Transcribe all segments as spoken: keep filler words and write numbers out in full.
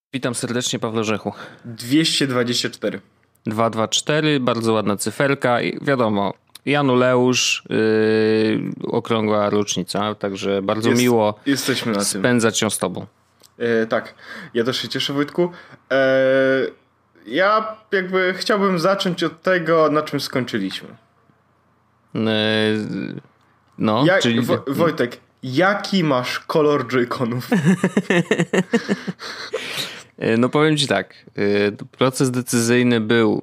Witam serdecznie, Pawle Rzechu. dwieście dwadzieścia cztery. dwieście dwadzieścia cztery, bardzo ładna cyferka i wiadomo, Januleusz, yy, okrągła rocznica, także bardzo Jest, miło jesteśmy na spędzać ją z tobą. E, tak, ja też się cieszę, Wojtku. E, ja jakby chciałbym zacząć od tego, na czym skończyliśmy. Yy, no, ja, czyli... Wo- Wojtek, jaki masz kolor Joy-Conów? No powiem ci tak, proces decyzyjny był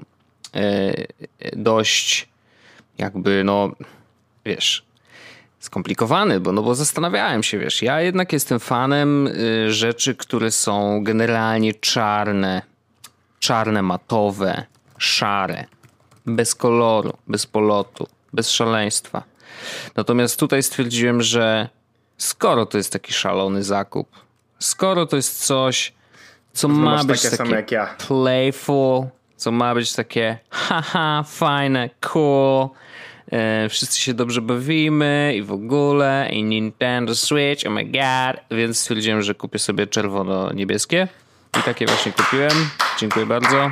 dość jakby, no wiesz, skomplikowany, bo, no bo zastanawiałem się, wiesz, ja jednak jestem fanem rzeczy, które są generalnie czarne, czarne, matowe, szare, bez koloru, bez polotu, bez szaleństwa. Natomiast tutaj stwierdziłem, że skoro to jest taki szalony zakup, skoro to jest coś, co ma być takie, takie jak ja. Playful, co ma być takie haha, fajne, cool, e, wszyscy się dobrze bawimy i w ogóle, i Nintendo Switch, oh my god, więc stwierdziłem, że kupię sobie czerwono-niebieskie i takie właśnie kupiłem. Dziękuję bardzo.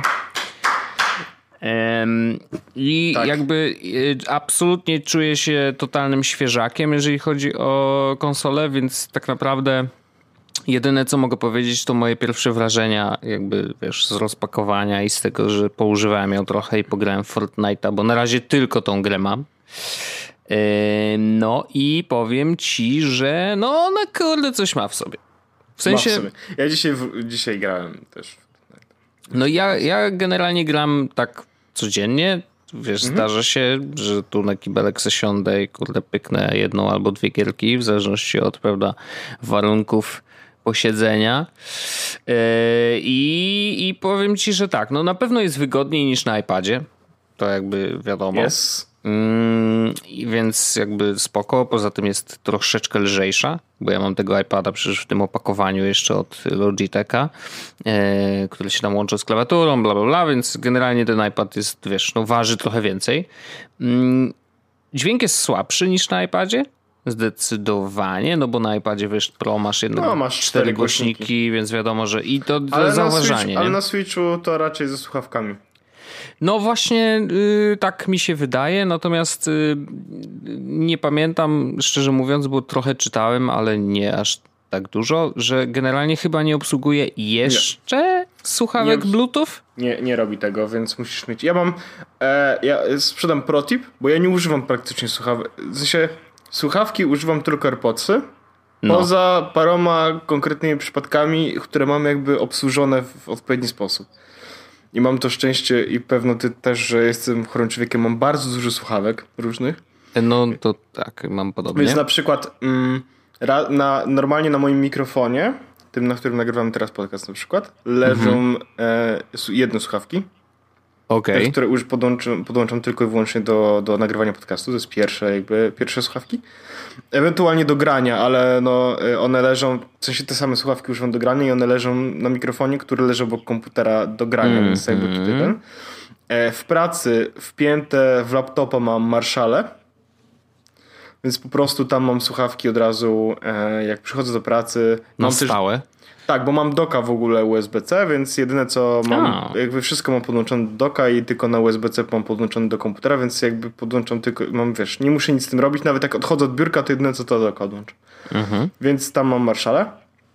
Um, I tak. jakby e, absolutnie czuję się totalnym świeżakiem, jeżeli chodzi o konsolę, więc tak naprawdę jedyne, co mogę powiedzieć, to moje pierwsze wrażenia, jakby wiesz, z rozpakowania i z tego, że poużywałem ją trochę i pograłem w Fortnite'a, bo na razie tylko tą grę mam. Yy, no i powiem ci, że no, no kurde, coś ma w sobie. W sensie... Ma w sobie. Ja dzisiaj, dzisiaj grałem też. No ja, ja generalnie gram tak codziennie. Wiesz, mhm. zdarza się, że tu na kibelek se siądę i kurde pyknę jedną albo dwie gierki, w zależności od, prawda, warunków posiedzenia. Yy, i, I powiem ci, że tak, no na pewno jest wygodniej niż na iPadzie. To jakby wiadomo. Yes. Yy, więc jakby spoko. Poza tym jest troszeczkę lżejsza, bo ja mam tego iPada przecież w tym opakowaniu jeszcze od Logitecha, yy, który się tam łączy z klawiaturą, bla bla bla, więc generalnie ten iPad jest, wiesz, no waży trochę więcej. Yy, dźwięk jest słabszy niż na iPadzie. Zdecydowanie, no bo na iPadzie wiesz, Pro masz jednak no, masz cztery, cztery głośniki, głośniki, więc wiadomo, że i to, to ale zauważanie. Na Switch, ale na Switchu to raczej ze słuchawkami. No właśnie yy, tak mi się wydaje, natomiast yy, nie pamiętam, szczerze mówiąc, bo trochę czytałem, ale nie aż tak dużo, że generalnie chyba nie obsługuje jeszcze nie. słuchawek nie, Bluetooth? Nie, nie robi tego, więc musisz mieć... Ja mam... E, ja sprzedam protip, bo ja nie używam praktycznie słuchawek. W sensie słuchawki używam tylko AirPodsy. No. Poza paroma konkretnymi przypadkami, które mam jakby obsłużone w odpowiedni sposób. I mam to szczęście i pewno ty też, że jestem chorym człowiekiem, mam bardzo dużo słuchawek różnych. No to tak, mam podobnie. Więc na przykład mm, ra, na, normalnie na moim mikrofonie, tym na którym nagrywam teraz podcast na przykład, leżą mhm. e, jedne słuchawki. Okay. Te, które już podłączam, podłączam tylko i wyłącznie do, do nagrywania podcastu. To jest pierwsze jakby, pierwsze słuchawki. Ewentualnie do grania, ale no one leżą, w sensie te same słuchawki używam do grania i one leżą na mikrofonie, który leży obok komputera do grania, mm, więc jakby tutaj ten. W pracy wpięte w laptopa mam Marshale, więc po prostu tam mam słuchawki od razu, jak przychodzę do pracy. Na stałe? Też, tak, bo mam doka w ogóle U S B C, więc jedyne co mam, A. jakby wszystko mam podłączone do doka i tylko na U S B C mam podłączone do komputera, więc jakby podłączam tylko, mam wiesz, nie muszę nic z tym robić, nawet jak odchodzę od biurka, to jedyne co to doka odłączę. Mhm. Więc tam mam Marshale.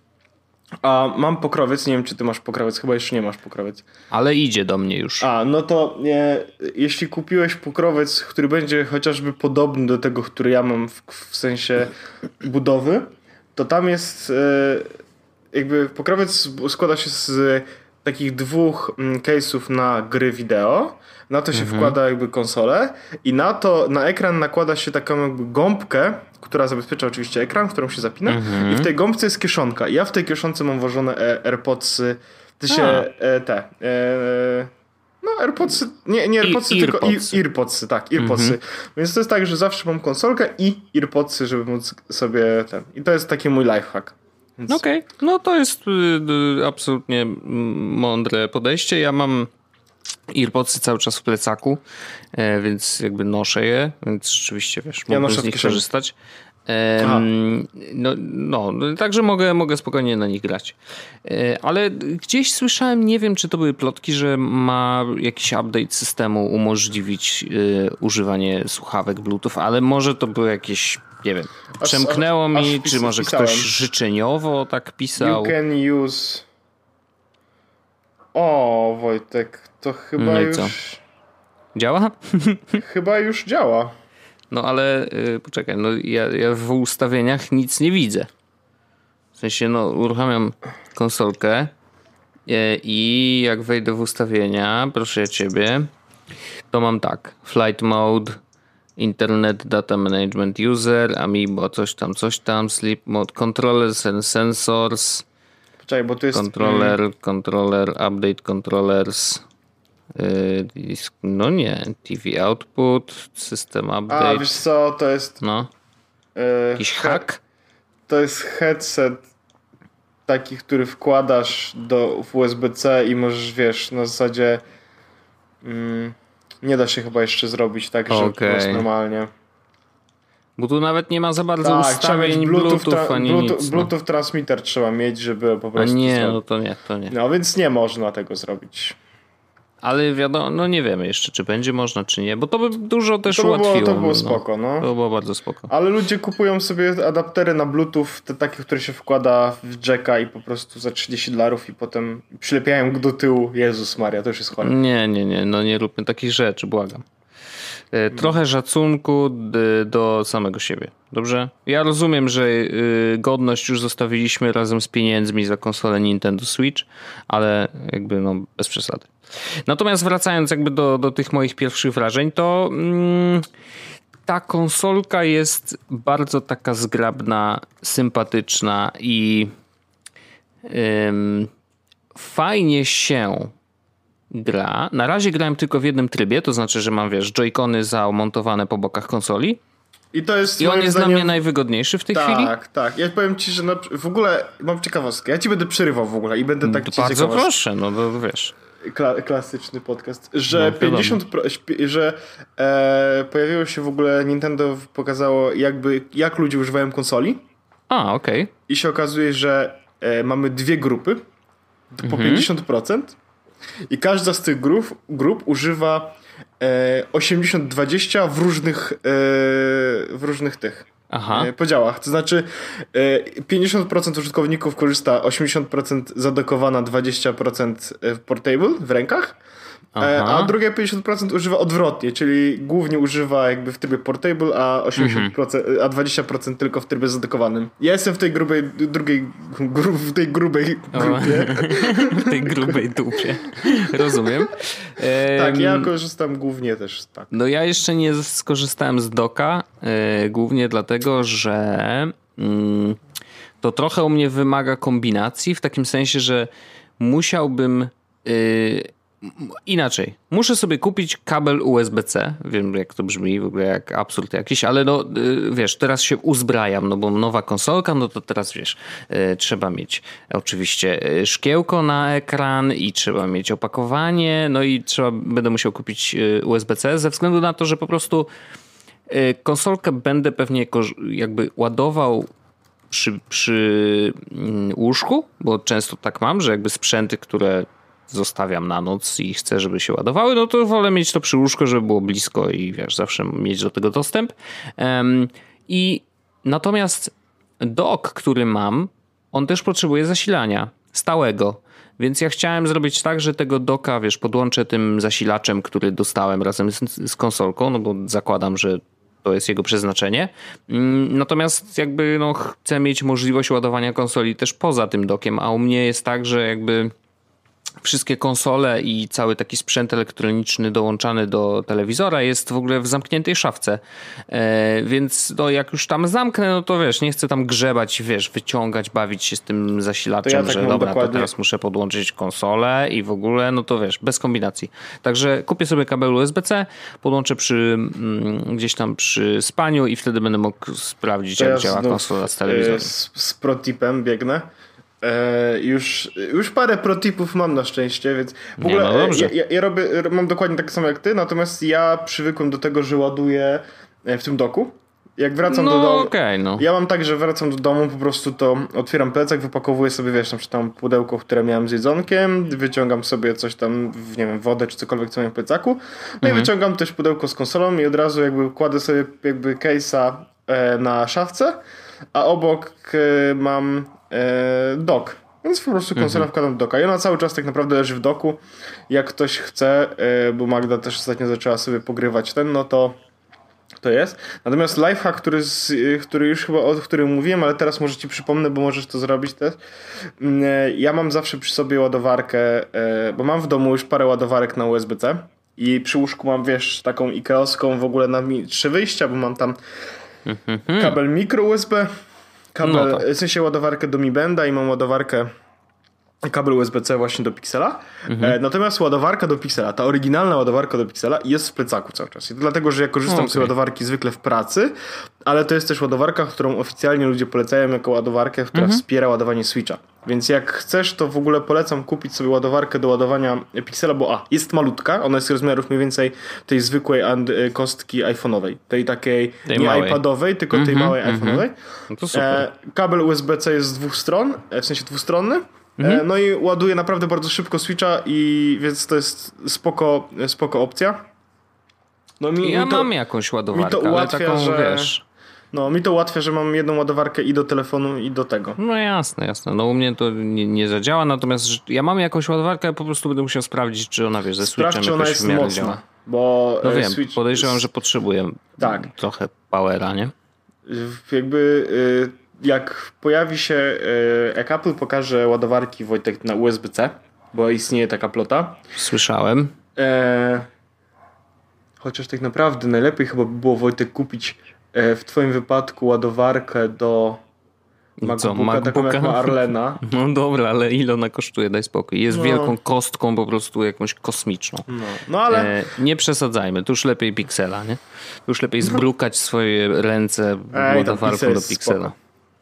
A mam pokrowiec, nie wiem czy ty masz pokrowiec, chyba jeszcze nie masz pokrowiec. Ale idzie do mnie już. A, no to nie, jeśli kupiłeś pokrowiec, który będzie chociażby podobny do tego, który ja mam w, w sensie budowy, to tam jest... Yy, jakby pokrowiec składa się z takich dwóch case'ów na gry wideo. Na to się mhm. wkłada jakby konsolę i na to, na ekran nakłada się taką jakby gąbkę, która zabezpiecza oczywiście ekran, którą się zapina mhm. i w tej gąbce jest kieszonka. I ja w tej kieszonce mam włożone AirPodsy, to się e, te... E, no AirPodsy, nie, nie AirPodsy, I, tylko earpodsy. earpodsy, tak, earpodsy. Mhm. Więc to jest tak, że zawsze mam konsolkę i earpodsy, żeby móc sobie ten... I to jest taki mój lifehack. Więc... Okej, okay. No to jest y, absolutnie mądre podejście. Ja mam earpodsy cały czas w plecaku, e, więc jakby noszę je, więc rzeczywiście wiesz, ja mogę z nich korzystać. Um, no, no, także mogę, mogę spokojnie na nich grać. E, ale gdzieś słyszałem, nie wiem czy to były plotki, że ma jakiś update systemu umożliwić e, używanie słuchawek Bluetooth, ale może to było jakieś, nie wiem, przemknęło aż, mi, aż czy może pisałem. Ktoś życzeniowo tak pisał. You can use... O, Wojtek, to chyba no już... Co? Działa? Chyba już działa. No ale yy, poczekaj, no ja, ja w ustawieniach nic nie widzę. W sensie, no uruchamiam konsolkę yy, i jak wejdę w ustawienia, proszę ja ciebie, to mam tak, flight mode, internet data management user, amiibo, coś tam, coś tam, sleep mode, controllers and sensors, poczekaj, bo tu jest... controller, controller, update controllers... No nie, T V output, system update. A wiesz co, to jest... No. Jakiś hack? To jest headset taki, który wkładasz do w U S B C i możesz, wiesz, na zasadzie mm, nie da się chyba jeszcze zrobić tak, że okay. po prostu normalnie. Bo tu nawet nie ma za bardzo tak, ustawień Bluetooth, Bluetooth ani Bluetooth, nic. Bluetooth no. transmitter trzeba mieć, żeby po prostu... A nie, zrobić. no to nie, to nie. No więc nie można tego zrobić. Ale wiadomo, no nie wiemy jeszcze, czy będzie można, czy nie, bo to by dużo też to by ułatwiło. Było, to było spoko, no. To było bardzo spoko. Ale ludzie kupują sobie adaptery na Bluetooth, te takie, które się wkłada w jacka i po prostu za trzydzieści dolarów i potem przylepiają go do tyłu. Jezus Maria, to już jest chore. Nie, nie, nie, no nie róbmy takich rzeczy, błagam. Trochę szacunku do samego siebie, dobrze? Ja rozumiem, że godność już zostawiliśmy razem z pieniędzmi za konsolę Nintendo Switch, ale jakby no bez przesady. Natomiast wracając jakby do, do tych moich pierwszych wrażeń, to mm, ta konsolka jest bardzo taka zgrabna, sympatyczna i ym, fajnie się gra. Na razie grałem tylko w jednym trybie, to znaczy, że mam, wiesz, joycony zamontowane po bokach konsoli. I to jest I on jest zdaniem... dla mnie najwygodniejszy w tej tak, chwili. Tak, tak. Ja powiem ci, że na... w ogóle mam ciekawostkę. Ja ci będę przerywał w ogóle i będę tak ci Bardzo ciekawostkę. Proszę, no to wiesz. Kla- klasyczny podcast. Że no, pięćdziesiąt pro... że e, pojawiło się w ogóle, Nintendo pokazało jakby, jak ludzie używają konsoli. A, okej. Okay. I się okazuje, że e, mamy dwie grupy po mhm. pięćdziesiąt procent i każda z tych grup, grup używa e, osiemdziesiąt dwadzieścia w różnych e, w różnych tych Aha. e, podziałach. To znaczy e, pięćdziesiąt procent użytkowników korzysta osiemdziesiąt procent zadokowana, dwadzieścia procent portable w rękach. E, a drugie pięćdziesiąt procent używa odwrotnie, czyli głównie używa jakby w trybie portable, a osiemdziesiąt procent, mm-hmm. a dwadzieścia procent tylko w trybie zadekowanym. Ja jestem w tej grubej, drugiej, gru, w tej grubej grupie. w tej grubej dupie. Rozumiem. Tak, ja korzystam głównie też tak. No ja jeszcze nie skorzystałem z doka, yy, głównie dlatego, że yy, to trochę u mnie wymaga kombinacji, w takim sensie, że musiałbym yy, inaczej. Muszę sobie kupić kabel U S B C. Wiem, jak to brzmi, w ogóle jak absurd jakiś, ale no wiesz, teraz się uzbrajam, no bo nowa konsolka, no to teraz wiesz, trzeba mieć oczywiście szkiełko na ekran i trzeba mieć opakowanie, no i trzeba, będę musiał kupić U S B C ze względu na to, że po prostu konsolkę będę pewnie jakby ładował przy, przy łóżku, bo często tak mam, że jakby sprzęty, które zostawiam na noc i chcę, żeby się ładowały, no to wolę mieć to przy łóżku, żeby było blisko i wiesz, zawsze mieć do tego dostęp. Um, I natomiast dock, który mam, on też potrzebuje zasilania stałego. Więc ja chciałem zrobić tak, że tego docka, wiesz, podłączę tym zasilaczem, który dostałem razem z, z konsolką, no bo zakładam, że to jest jego przeznaczenie. Natomiast jakby no, chcę mieć możliwość ładowania konsoli też poza tym dockiem, a u mnie jest tak, że jakby wszystkie konsole i cały taki sprzęt elektroniczny dołączany do telewizora jest w ogóle w zamkniętej szafce. E, więc no, jak już tam zamknę, no to wiesz, nie chcę tam grzebać, wiesz, wyciągać, bawić się z tym zasilaczem, ja tak że dobra, dokładnie. To teraz muszę podłączyć konsolę i w ogóle, no to wiesz, bez kombinacji. Także kupię sobie kabel U S B C, podłączę przy mm, gdzieś tam przy spaniu i wtedy będę mógł sprawdzić, to jak ja działa konsola z telewizorem. Z, z protipem biegnę. E, już, już parę protipów mam na szczęście, więc w ogóle no ja, ja, ja robię, mam dokładnie tak samo jak ty, natomiast ja przywykłem do tego, że ładuję w tym doku jak wracam no, do domu... Okay, no. Ja mam tak, że wracam do domu, po prostu to otwieram plecak, wypakowuję sobie, wiesz, na przykład tam pudełko, które miałem z jedzonkiem, wyciągam sobie coś tam, nie wiem, wodę czy cokolwiek, co mam w plecaku. No mhm. i wyciągam też pudełko z konsolą i od razu jakby kładę sobie jakby case'a e, na szafce, a obok e, mam e, dock. Więc po prostu konsolę mhm. wkładam do docka. I ona cały czas tak naprawdę leży w docku. Jak ktoś chce, e, bo Magda też ostatnio zaczęła sobie pogrywać ten, no to to jest. Natomiast lifehack, który, z, który już chyba o którym mówiłem, ale teraz może ci przypomnę, bo możesz to zrobić też. Ja mam zawsze przy sobie ładowarkę, bo mam w domu już parę ładowarek na U S B C i przy łóżku mam, wiesz, taką ikeowską w ogóle na trzy wyjścia, bo mam tam kabel mikro U S B, kabel, no tak. w sensie ładowarkę do Mi Banda i mam ładowarkę kabel U S B C właśnie do Pixela. Mhm. E, natomiast ładowarka do Pixela, ta oryginalna ładowarka do Pixela jest w plecaku cały czas. I to dlatego, że ja korzystam okay. z tej ładowarki zwykle w pracy, ale to jest też ładowarka, którą oficjalnie ludzie polecają jako ładowarkę, która mhm. wspiera ładowanie Switcha. Więc jak chcesz, to w ogóle polecam kupić sobie ładowarkę do ładowania Pixela, bo a, jest malutka, ona jest rozmiarów mniej więcej tej zwykłej and, kostki iPhone'owej. Tej takiej tej nie małej. iPadowej, tylko mm-hmm, tej małej mm-hmm. iPhone'owej. No to super. E, kabel U S B C jest z dwóch stron, w sensie dwustronny. Mhm. No i ładuje naprawdę bardzo szybko Switcha i więc to jest spoko, spoko opcja. No mi, ja mi to, mam jakąś ładowarkę, mi to ułatwia, ale taką, że, wiesz... No mi to ułatwia, że mam jedną ładowarkę i do telefonu i do tego. No jasne, jasne. No u mnie to nie, nie zadziała, natomiast ja mam jakąś ładowarkę, po prostu będę musiał sprawdzić, czy ona, wiesz, ze Switchem Sprawdź, czy ona jest mocna. Działa. Bo no wiem, Switch podejrzewam, że potrzebuję tak. trochę powera, nie? Jakby... Y- Jak pojawi się, jak Apple pokaże ładowarki, Wojtek, na U S B C, bo istnieje taka plota. Słyszałem. E, chociaż tak naprawdę najlepiej chyba by było, Wojtek, kupić e, w twoim wypadku ładowarkę do MacBooka, taką jak ma Arlena. No dobra, ale ile ona kosztuje? Daj spokój. Jest no. wielką kostką, po prostu jakąś kosmiczną. No, no ale... E, nie przesadzajmy, to już lepiej Pixela, nie? To już lepiej zbrukać swoje ręce Ej, ładowarką do Pixela. Spoko.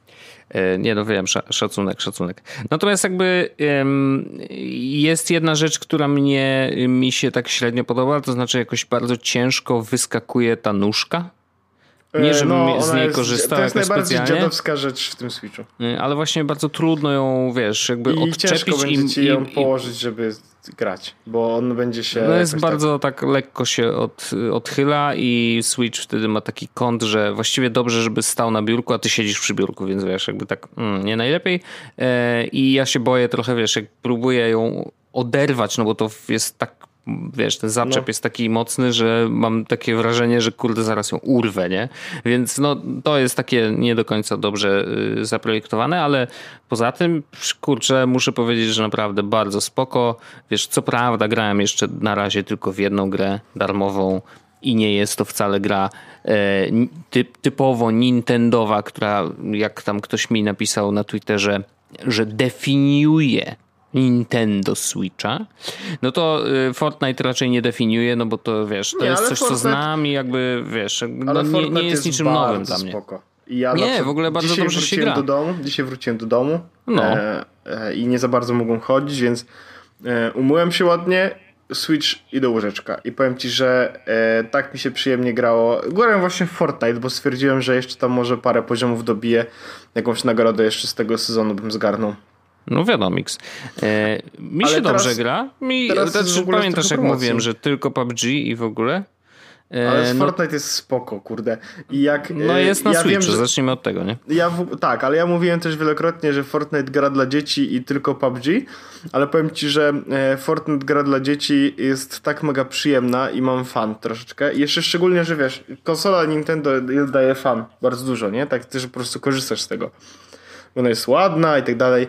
Nie, no wiem, szacunek, szacunek. Natomiast jakby um, jest jedna rzecz, która mnie, mi się tak średnio podoba, to znaczy jakoś bardzo ciężko wyskakuje ta nóżka. Nie, żebym no, z niej jest, korzystał to jest najbardziej specjalnie, dziadowska rzecz w tym Switchu. Ale właśnie bardzo trudno ją, wiesz, jakby I odczepić. I ciężko będzie ci ją i, położyć, żeby grać, bo on będzie się... No jest bardzo tak... tak lekko się od, odchyla i Switch wtedy ma taki kąt, że właściwie dobrze, żeby stał na biurku, a ty siedzisz przy biurku, więc wiesz, jakby tak mm, nie najlepiej. E, I ja się boję trochę, wiesz, jak próbuję ją oderwać, no bo to jest tak, wiesz, ten zaczep no. jest taki mocny, że mam takie wrażenie, że kurde, zaraz ją urwę, nie? Więc no to jest takie nie do końca dobrze y, zaprojektowane, ale poza tym, kurczę, muszę powiedzieć, że naprawdę bardzo spoko. Wiesz, co prawda grałem jeszcze na razie tylko w jedną grę darmową i nie jest to wcale gra e, typ, typowo nintendowa, która, jak tam ktoś mi napisał na Twitterze, że definiuje Nintendo Switcha, no to Fortnite raczej nie definiuje, no bo to wiesz, to nie, jest coś, Fortnite... co znam i jakby wiesz, no nie, nie jest, jest niczym nowym dla mnie. Spoko. Ja nie, w ogóle bardzo dobrze się gra. Do domu, dzisiaj wróciłem do domu no. e, e, i nie za bardzo mogłem chodzić, więc e, umyłem się ładnie, Switch i do łóżeczka. I powiem ci, że e, tak mi się przyjemnie grało. Grałem właśnie w Fortnite, bo stwierdziłem, że jeszcze tam może parę poziomów dobiję. Jakąś nagrodę jeszcze z tego sezonu bym zgarnął. No wiadomo, Mix. E, mi Ale się teraz, dobrze gra. Mi, teraz znaczy, pamiętasz, jak mówiłem, że tylko P U B G i w ogóle. E, ale no, Fortnite jest spoko, kurde. I jak, no jest na ja Switchu, wiem, że, zacznijmy od tego, nie? Ja w, tak, ale ja mówiłem też wielokrotnie, że Fortnite gra dla dzieci i tylko P U B G, ale powiem ci, że Fortnite gra dla dzieci jest tak mega przyjemna i mam fan troszeczkę. I jeszcze szczególnie, że wiesz, konsola Nintendo daje fan bardzo dużo, nie? Tak, ty, że po prostu korzystasz z tego. Ona jest ładna i tak dalej.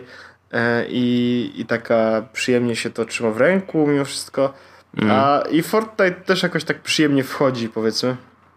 I, i taka przyjemnie się to trzyma w ręku mimo wszystko. Mm. A i Fortnite też jakoś tak przyjemnie wchodzi, powiedzmy.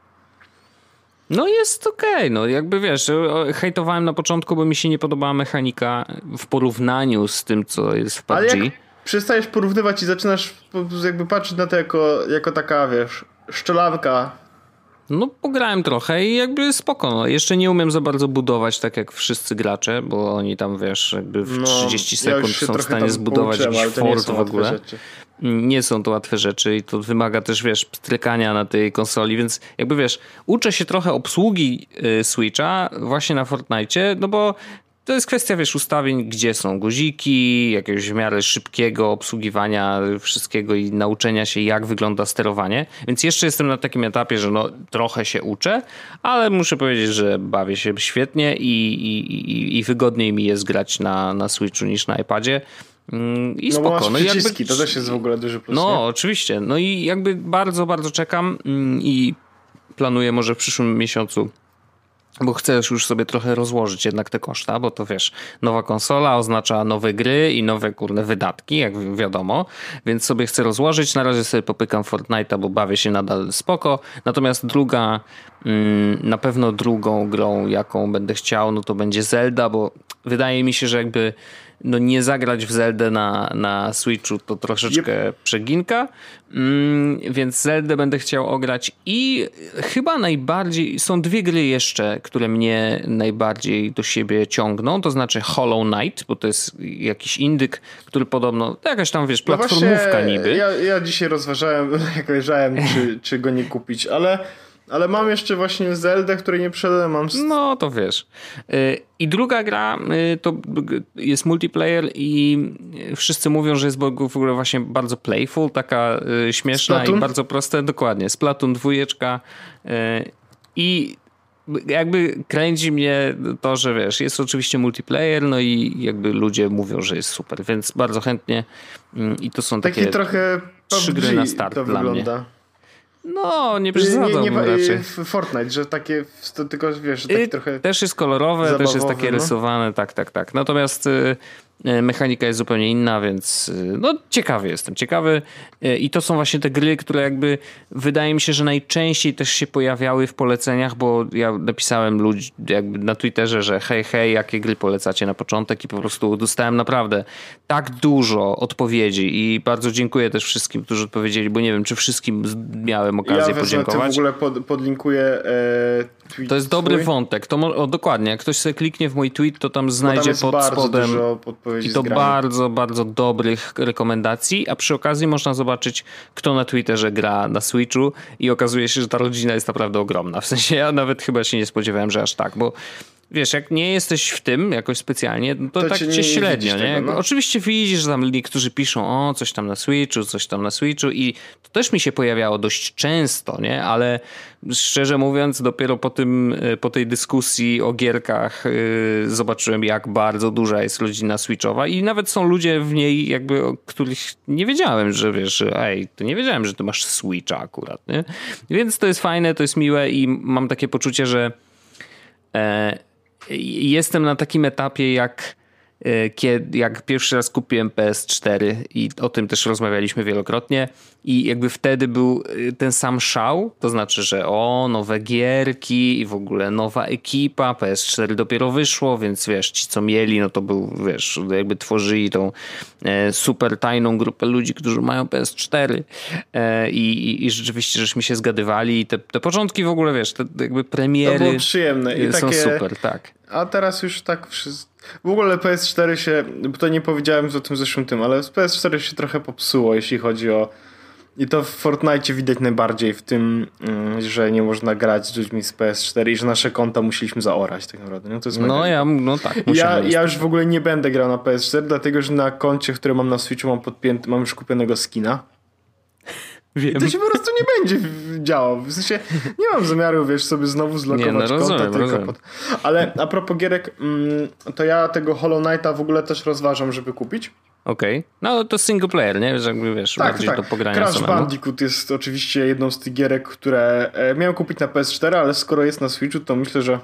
No jest okej, okay. No jakby wiesz, hejtowałem na początku, bo mi się nie podobała mechanika w porównaniu z tym, co jest w P U B G. Ale jak przestajesz porównywać i zaczynasz jakby patrzeć na to jako, jako taka, wiesz, szczelanka No pograłem trochę i jakby spoko. No. Jeszcze nie umiem za bardzo budować tak jak wszyscy gracze, bo oni tam wiesz, jakby w no, trzydzieści sekund ja są w stanie zbudować jakiś fort w ogóle. Rzeczy. Nie są to łatwe rzeczy i to wymaga też, wiesz, strykania na tej konsoli, więc jakby wiesz, uczę się trochę obsługi y, Switcha właśnie na Fortnite'cie, no bo to jest kwestia, wiesz, ustawień, gdzie są guziki, jakiegoś w miarę szybkiego obsługiwania wszystkiego i nauczenia się, jak wygląda sterowanie. Więc jeszcze jestem na takim etapie, że no trochę się uczę, ale muszę powiedzieć, że bawię się świetnie i, i, i wygodniej mi jest grać na, na Switchu niż na iPadzie. I no spoko. bo masz no przyciski, jakby, to też jest w ogóle duży plus. No, nie? oczywiście. No i jakby bardzo, bardzo czekam i planuję może w przyszłym miesiącu, bo chcę już sobie trochę rozłożyć jednak te koszta, bo to wiesz, nowa konsola oznacza nowe gry i nowe kurne wydatki, jak wiadomo, więc sobie chcę rozłożyć. Na razie sobie popykam Fortnite'a, bo bawię się nadal spoko. Natomiast druga, na pewno drugą grą, jaką będę chciał, no to będzie Zelda, bo wydaje mi się, że jakby no nie zagrać w Zeldę na, na Switchu to troszeczkę yep. przeginka, mm, więc Zeldę będę chciał ograć i chyba najbardziej, są dwie gry jeszcze, które mnie najbardziej do siebie ciągną, to znaczy Hollow Knight, bo to jest jakiś indyk, który podobno, jakaś tam wiesz, platformówka no niby. Ja, ja dzisiaj rozważałem, jak leżałem, czy, czy go nie kupić, ale Ale mam jeszcze właśnie Zeldę, której nie przeszedłem. Mam... No to wiesz. I druga gra to jest multiplayer i wszyscy mówią, że jest w ogóle właśnie bardzo playful, taka śmieszna Splatoon? I bardzo prosta. Dokładnie. Splatoon dwójeczka. I jakby kręci mnie to, że wiesz, jest oczywiście multiplayer, no i jakby ludzie mówią, że jest super, więc bardzo chętnie i to są Taki takie trochę trzy gry na start dla wygląda. mnie. No, nie przesadzałbym nie, nie, raczej. Fortnite, że takie, to tylko wiesz, że tak trochę też jest kolorowe, zabawowe, też jest takie no? rysowane, tak, tak, tak. Natomiast y, mechanika jest zupełnie inna, więc y, no ciekawy jestem, ciekawy y, i to są właśnie te gry, które jakby wydaje mi się, że najczęściej też się pojawiały w poleceniach, bo ja napisałem ludzi jakby na Twitterze, że hej, hej, jakie gry polecacie na początek i po prostu dostałem naprawdę tak dużo odpowiedzi i bardzo dziękuję też wszystkim, którzy odpowiedzieli, bo nie wiem, czy wszystkim miałem okazję ja podziękować. Ja w ogóle pod, podlinkuję e, tweet To jest dobry twój. wątek. To mo- o, dokładnie. Jak ktoś sobie kliknie w mój tweet, to tam znajdzie tam pod spodem i to bardzo, bardzo dobrych rekomendacji, a przy okazji można zobaczyć, kto na Twitterze gra na Switchu i okazuje się, że ta rodzina jest naprawdę ogromna. W sensie ja nawet chyba się nie spodziewałem, że aż tak, bo wiesz, jak nie jesteś w tym jakoś specjalnie, to, to tak cię, cię średnio, nie? Tego, no? Oczywiście widzisz, że tam niektórzy piszą, o, coś tam na Switchu, coś tam na Switchu i to też mi się pojawiało dość często, nie? Ale szczerze mówiąc, dopiero po tym, po tej dyskusji o gierkach yy, zobaczyłem, jak bardzo duża jest rodzina Switchowa i nawet są ludzie w niej, jakby, o których nie wiedziałem, że wiesz, że ej, to nie wiedziałem, że ty masz Switcha akurat, nie? Więc to jest fajne, to jest miłe i mam takie poczucie, że e, jestem na takim etapie, jak, kiedy, jak pierwszy raz kupiłem P S cztery i o tym też rozmawialiśmy wielokrotnie i jakby wtedy był ten sam szał, to znaczy, że o, nowe gierki i w ogóle nowa ekipa, P S cztery dopiero wyszło, więc wiesz, ci co mieli, no to był, wiesz, jakby tworzyli tą super tajną grupę ludzi, którzy mają P S cztery i, i, i rzeczywiście żeśmy się zgadywali i te, te początki w ogóle, wiesz, te jakby premiery to było przyjemne i są takie... super, tak. A teraz już tak wszystko... W ogóle P S cztery się, bo to nie powiedziałem o tym zeszłym tym, ale P S cztery się trochę popsuło, jeśli chodzi o... I to w Fortnite widać najbardziej w tym, że nie można grać z ludźmi z P S cztery i że nasze konta musieliśmy zaorać tak naprawdę. No, to jest no ja, no tak. Ja, ja już w ogóle nie będę grał na P S cztery, dlatego że na koncie, które mam na Switchu mam podpięty, mam już kupionego skina. Wiem. I to się po prostu nie będzie działał. W sensie nie mam zamiaru, wiesz, sobie znowu zlokować nie, no, konta. Rozumiem, tylko rozumiem. Pod... Ale a propos gierek, to ja tego Hollow Knighta w ogóle też rozważam, żeby kupić. Okej. Okay. No to single player, nie? Że jakby wiesz, tak, bardziej tak. do pogrania Crash samemu. Bandicoot jest oczywiście jedną z tych gierek, które miałem kupić na P S cztery, ale skoro jest na Switchu, to myślę, że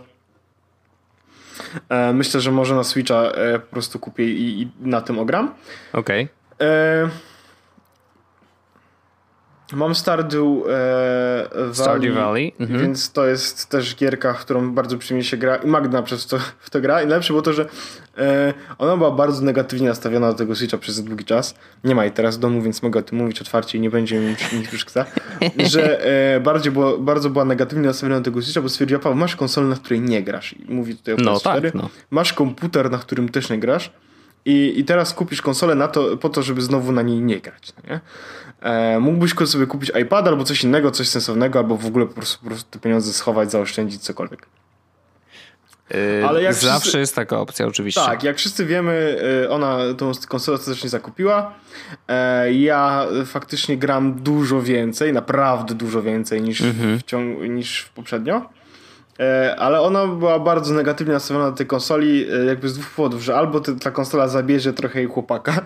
myślę, że może na Switcha po prostu kupię i, i na tym ogram. Okej. Okay. Mam Stardew, e, Valley, Stardew Valley. Mhm. Więc to jest też gierka, w którą bardzo przyjemnie się gra i Magda przez to w to gra. I najlepsze było to, że e, ona była bardzo negatywnie nastawiona do tego Switcha przez długi czas. Nie ma jej teraz w domu, więc mogę o tym mówić otwarcie i nie będzie mi nic przeszkadza. Że e, bardziej było, bardzo była negatywnie nastawiona do tego Switcha, bo stwierdziła, Paweł, masz konsolę, na której nie grasz. I mówi tutaj o P S cztery. No tak, no. Masz komputer, na którym też nie grasz. I, I teraz kupisz konsolę na to, po to, żeby znowu na niej nie grać. Nie? E, mógłbyś sobie kupić iPada albo coś innego, coś sensownego, albo w ogóle po prostu, po prostu te pieniądze schować, zaoszczędzić, cokolwiek. Yy, Ale jak zawsze wszyscy... jest taka opcja oczywiście. Tak, jak wszyscy wiemy, ona tą konsolę też nie zakupiła. E, ja faktycznie gram dużo więcej, naprawdę dużo więcej niż, mhm. w, ciągu, niż poprzednio. Ale ona była bardzo negatywnie nastawiona do tej konsoli jakby z dwóch powodów, że albo ta konsola zabierze trochę jej chłopaka.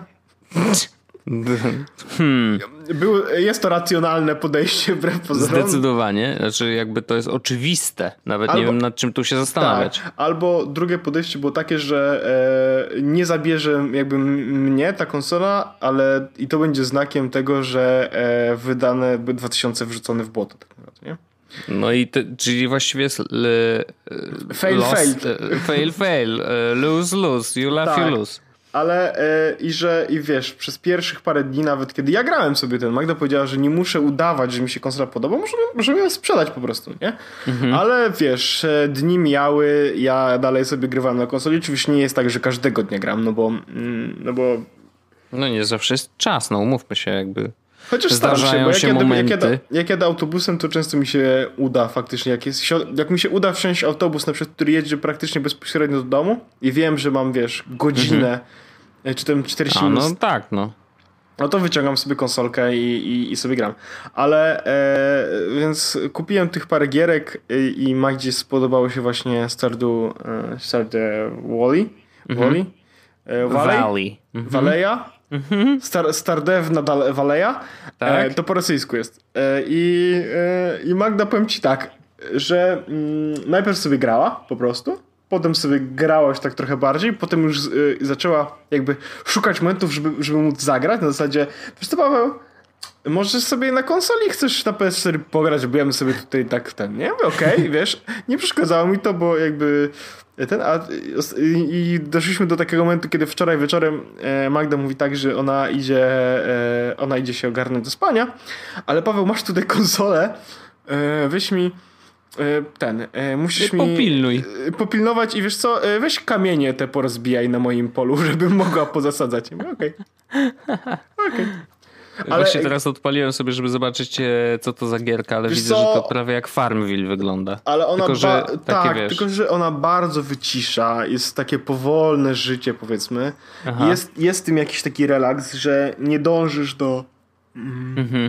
Hmm. Był, jest to racjonalne podejście wbrew pozorom. Zdecydowanie, znaczy jakby to jest oczywiste. Nawet albo, nie wiem nad czym tu się zastanawiać. Tak. Albo drugie podejście było takie, że e, nie zabierze jakby mnie ta konsola, ale i to będzie znakiem tego, że e, wydane dwa tysiące wrzucone w błoto. Tak naprawdę, nie? No i te, czyli właściwie jest l, fail, lost, fail. fail, fail, lose, lose, you laugh, tak, you lose. Ale e, i że i wiesz, przez pierwszych parę dni nawet, kiedy ja grałem sobie ten, Magda powiedziała, że nie muszę udawać, że mi się konsola podoba, możemy, możemy ją sprzedać po prostu, nie? Mhm. Ale wiesz, dni mijały, ja dalej sobie grywałem na konsoli, oczywiście nie jest tak, że każdego dnia gram, no bo mm, no bo no nie zawsze jest czas, no umówmy się jakby. Chociaż staram się, bo jak, się jadę, jak, jadę, jak jadę autobusem, to często mi się uda faktycznie, jak, jest, jak mi się uda wsiąść autobus, na przykład, który jedzie praktycznie bezpośrednio do domu i wiem, że mam, wiesz, godzinę, mhm. czy tam czterdzieści minut. No tak, no. No to wyciągam sobie konsolkę i, i, i sobie gram. Ale e, więc kupiłem tych parę gierek i, i Magdzie spodobało się właśnie Stardew, e, Stardew Valley. Mhm. Valley? E, Valley? Valley. Mhm. Valeja? Mhm. Star, Stardew nadal Valeja. Tak? E, to po rosyjsku jest. E, i, e, I Magda, powiem ci tak, że mm, najpierw sobie grała po prostu, potem sobie grała już tak trochę bardziej, potem już y, zaczęła jakby szukać momentów, żeby, żeby móc zagrać. Na zasadzie, wiesz co, Paweł, może sobie na konsoli chcesz na P S cztery pograć, bo ja bym sobie tutaj tak ten, nie? Okej, okay, wiesz, nie przeszkadzało mi to, bo jakby ten, a, i, i doszliśmy do takiego momentu, kiedy wczoraj wieczorem e, Magda mówi tak, że ona idzie e, ona idzie się ogarnąć do spania, ale Paweł, masz tutaj konsolę, e, weź mi ten, musisz mi popilnuj. popilnować i wiesz co, weź kamienie te porozbijaj na moim polu, żebym mogła pozasadzać. Okej. Okay. Okay. Ale właśnie teraz odpaliłem sobie, żeby zobaczyć, co to za gierka, ale widzę, co? Że to prawie jak Farmville wygląda. Ale ona tylko, że ba- takie, tak, wiesz... tylko że ona bardzo wycisza, jest takie powolne życie, powiedzmy. Jest, jest w tym jakiś taki relaks, że nie dążysz do... Mm. Mhm.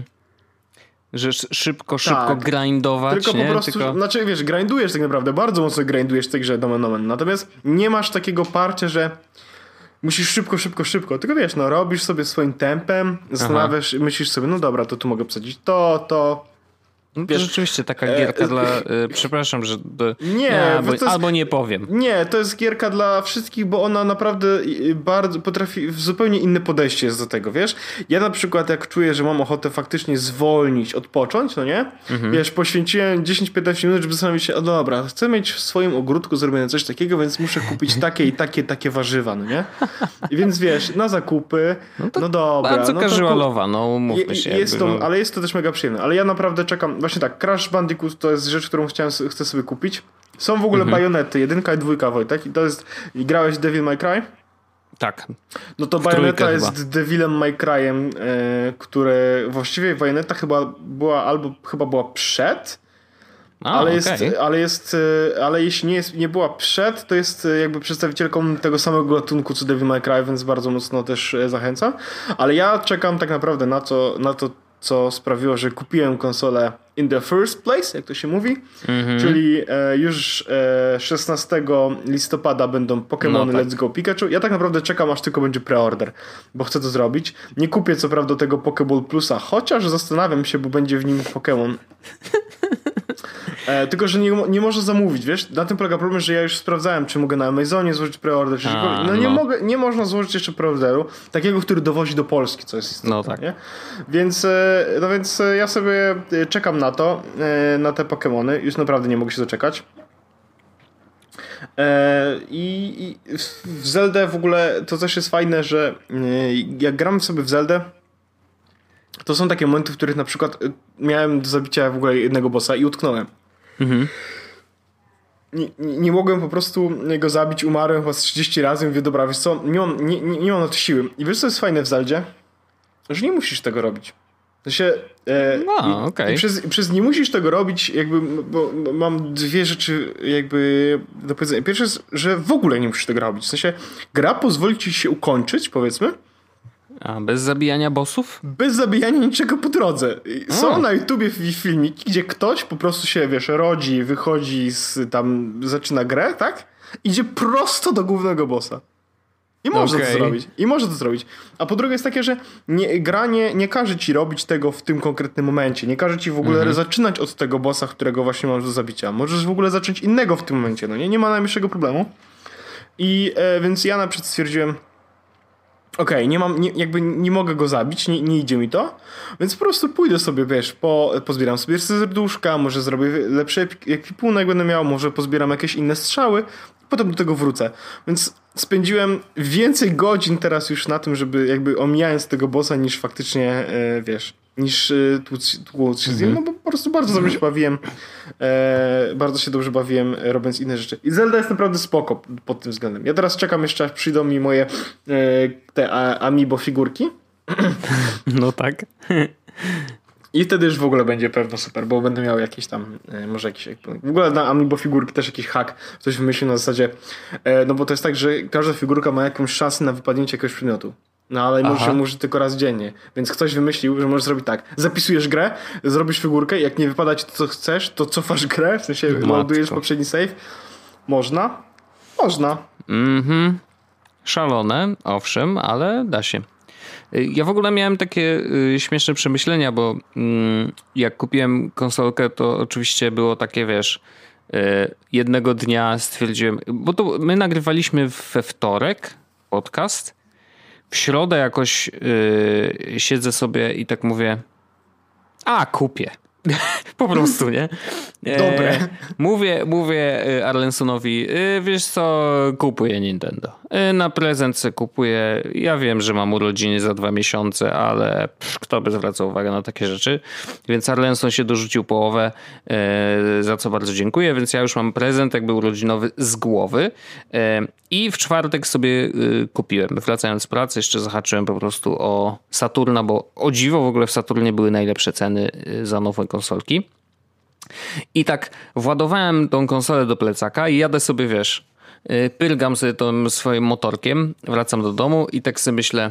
Że szybko, szybko tak. grindować, Tylko nie? po prostu, Tylko... znaczy wiesz, grindujesz tak naprawdę, bardzo mocno grindujesz w tej grze Nomen Omen, natomiast nie masz takiego parcia, że musisz szybko, szybko, szybko, tylko wiesz, no robisz sobie swoim tempem, zastanawiasz, Aha. myślisz sobie, no dobra, to tu mogę wsadzić to, to. No to wiesz, rzeczywiście taka gierka e, dla... E, przepraszam, że... Do, nie, albo, jest, albo nie powiem. Nie, to jest gierka dla wszystkich, bo ona naprawdę bardzo potrafi... Zupełnie inne podejście jest do tego, wiesz? Ja na przykład jak czuję, że mam ochotę faktycznie zwolnić, odpocząć, no nie? Mhm. Wiesz, poświęciłem dziesięć piętnaście minut, żeby zastanowić się, o dobra, chcę mieć w swoim ogródku zrobione coś takiego, więc muszę kupić takie i takie, takie warzywa, no nie? I więc wiesz, na zakupy, no, to no dobra. Bardzo no casualowa, no mówmy się. Jest jakby, to, no. Ale jest to też mega przyjemne. Ale ja naprawdę czekam, właśnie tak, Crash Bandicoot to jest rzecz, którą chciałem, chcę sobie kupić. Są w ogóle mhm. bajonety, jedynka i dwójka, Wojtek, i to jest, i grałeś Devil May Cry? Tak. No to Bajoneta jest chyba Devilem May Cry'em, e, które właściwie Bajoneta chyba była, albo chyba była przed, A, ale, okay. jest, ale jest, ale jeśli nie, jest, nie była przed, to jest jakby przedstawicielką tego samego gatunku co Devil May Cry, więc bardzo mocno też zachęcam. Ale ja czekam tak naprawdę na to, na to co sprawiło, że kupiłem konsolę in the first place, jak to się mówi. Mm-hmm. Czyli e, już e, szesnastego listopada będą Pokémony no, tak. Let's Go Pikachu. Ja tak naprawdę czekam, aż tylko będzie preorder, bo chcę to zrobić. Nie kupię co prawda tego Pokéball Plusa, chociaż zastanawiam się, bo będzie w nim Pokémon. E, tylko, że nie, nie można zamówić, wiesz? Na tym polega problem, że ja już sprawdzałem, czy mogę na Amazonie złożyć preorder, czy A, no, nie no. mogę, nie można złożyć jeszcze preorderu, takiego, który dowozi do Polski, co jest istotne, No tak. nie? Więc, e, no więc e, ja sobie czekam na to, e, na te Pokemony, już naprawdę nie mogę się doczekać. E, I, i w Zeldę w ogóle to też jest fajne, że e, jak gram sobie w Zeldę, to są takie momenty, w których na przykład miałem do zabicia w ogóle jednego bossa i utknąłem. Mhm. Nie, nie, nie mogłem po prostu go zabić, umarłem chyba z trzydzieści razy, mówię, dobra, wiesz co, nie mam, nie, nie, nie mam na to siły. I wiesz co jest fajne w Zeldzie? Że nie musisz tego robić. To się, e, no, i, okay. i przez, przez nie musisz tego robić, jakby, bo, bo mam dwie rzeczy jakby do powiedzenia. Pierwsze jest, że w ogóle nie musisz tego robić. W sensie gra pozwoli ci się ukończyć, powiedzmy. A bez zabijania bossów? Bez zabijania niczego po drodze. Są A. na YouTubie filmiki, gdzie ktoś po prostu się, wiesz, rodzi, wychodzi z tam, zaczyna grę, tak? Idzie prosto do głównego bossa. I może okay. to zrobić. I może to zrobić. A po drugie jest takie, że nie, gra nie, nie każe ci robić tego w tym konkretnym momencie. Nie każe ci w ogóle mm-hmm. zaczynać od tego bossa, którego właśnie masz do zabicia. Możesz w ogóle zacząć innego w tym momencie. No nie, nie ma najmniejszego problemu. I e, więc ja na przykład stwierdziłem, okej, okay, nie mam, nie, jakby nie mogę go zabić, nie, nie idzie mi to, więc po prostu pójdę sobie, wiesz, po, pozbieram sobie serduszka, może zrobię lepszy ekwipunek będę miał, może pozbieram jakieś inne strzały, potem do tego wrócę. Więc spędziłem więcej godzin teraz już na tym, żeby jakby omijając tego bossa, niż faktycznie, e, wiesz, niż e, tłuc, tłuc się z nim, no bo po prostu bardzo dobrze się bawiłem, e, bardzo się dobrze bawiłem e, robiąc inne rzeczy. I Zelda jest naprawdę spoko pod tym względem. Ja teraz czekam jeszcze, aż przyjdą mi moje e, te a, Amiibo figurki. No tak. I wtedy już w ogóle będzie pewno super, bo będę miał jakieś tam, e, może jakiś, w ogóle na Amiibo figurki też jakiś hack, ktoś wymyślił na zasadzie, e, no bo to jest tak, że każda figurka ma jakąś szansę na wypadnięcie jakiegoś przedmiotu. No ale może się użyć tylko raz dziennie. Więc ktoś wymyślił, że możesz zrobić tak. Zapisujesz grę, zrobisz figurkę i jak nie wypada ci to, co chcesz, to cofasz grę, w sensie ładujesz poprzedni save. Można? Można. Mhm. Szalone, owszem, ale da się. Ja w ogóle miałem takie y, śmieszne przemyślenia, bo y, jak kupiłem konsolkę, to oczywiście było takie, wiesz, y, jednego dnia stwierdziłem, bo to my nagrywaliśmy we wtorek podcast, w środę jakoś y, siedzę sobie i tak mówię, a kupię. Po prostu, nie? Dobre. E, mówię, mówię Arlensonowi, wiesz co, kupuję Nintendo. Na prezent se kupuję. Ja wiem, że mam urodziny za dwa miesiące, ale pff, kto by zwracał uwagę na takie rzeczy. Więc Arlenson się dorzucił połowę, e, za co bardzo dziękuję. Więc ja już mam prezent jakby urodzinowy z głowy. E, I w czwartek sobie y, kupiłem. Wracając z pracy jeszcze zahaczyłem po prostu o Saturna, bo o dziwo w ogóle w Saturnie były najlepsze ceny y, za nowe konsolki. I tak władowałem tą konsolę do plecaka i jadę sobie, wiesz, y, pyrgam sobie tym swoim motorkiem, wracam do domu i tak sobie myślę,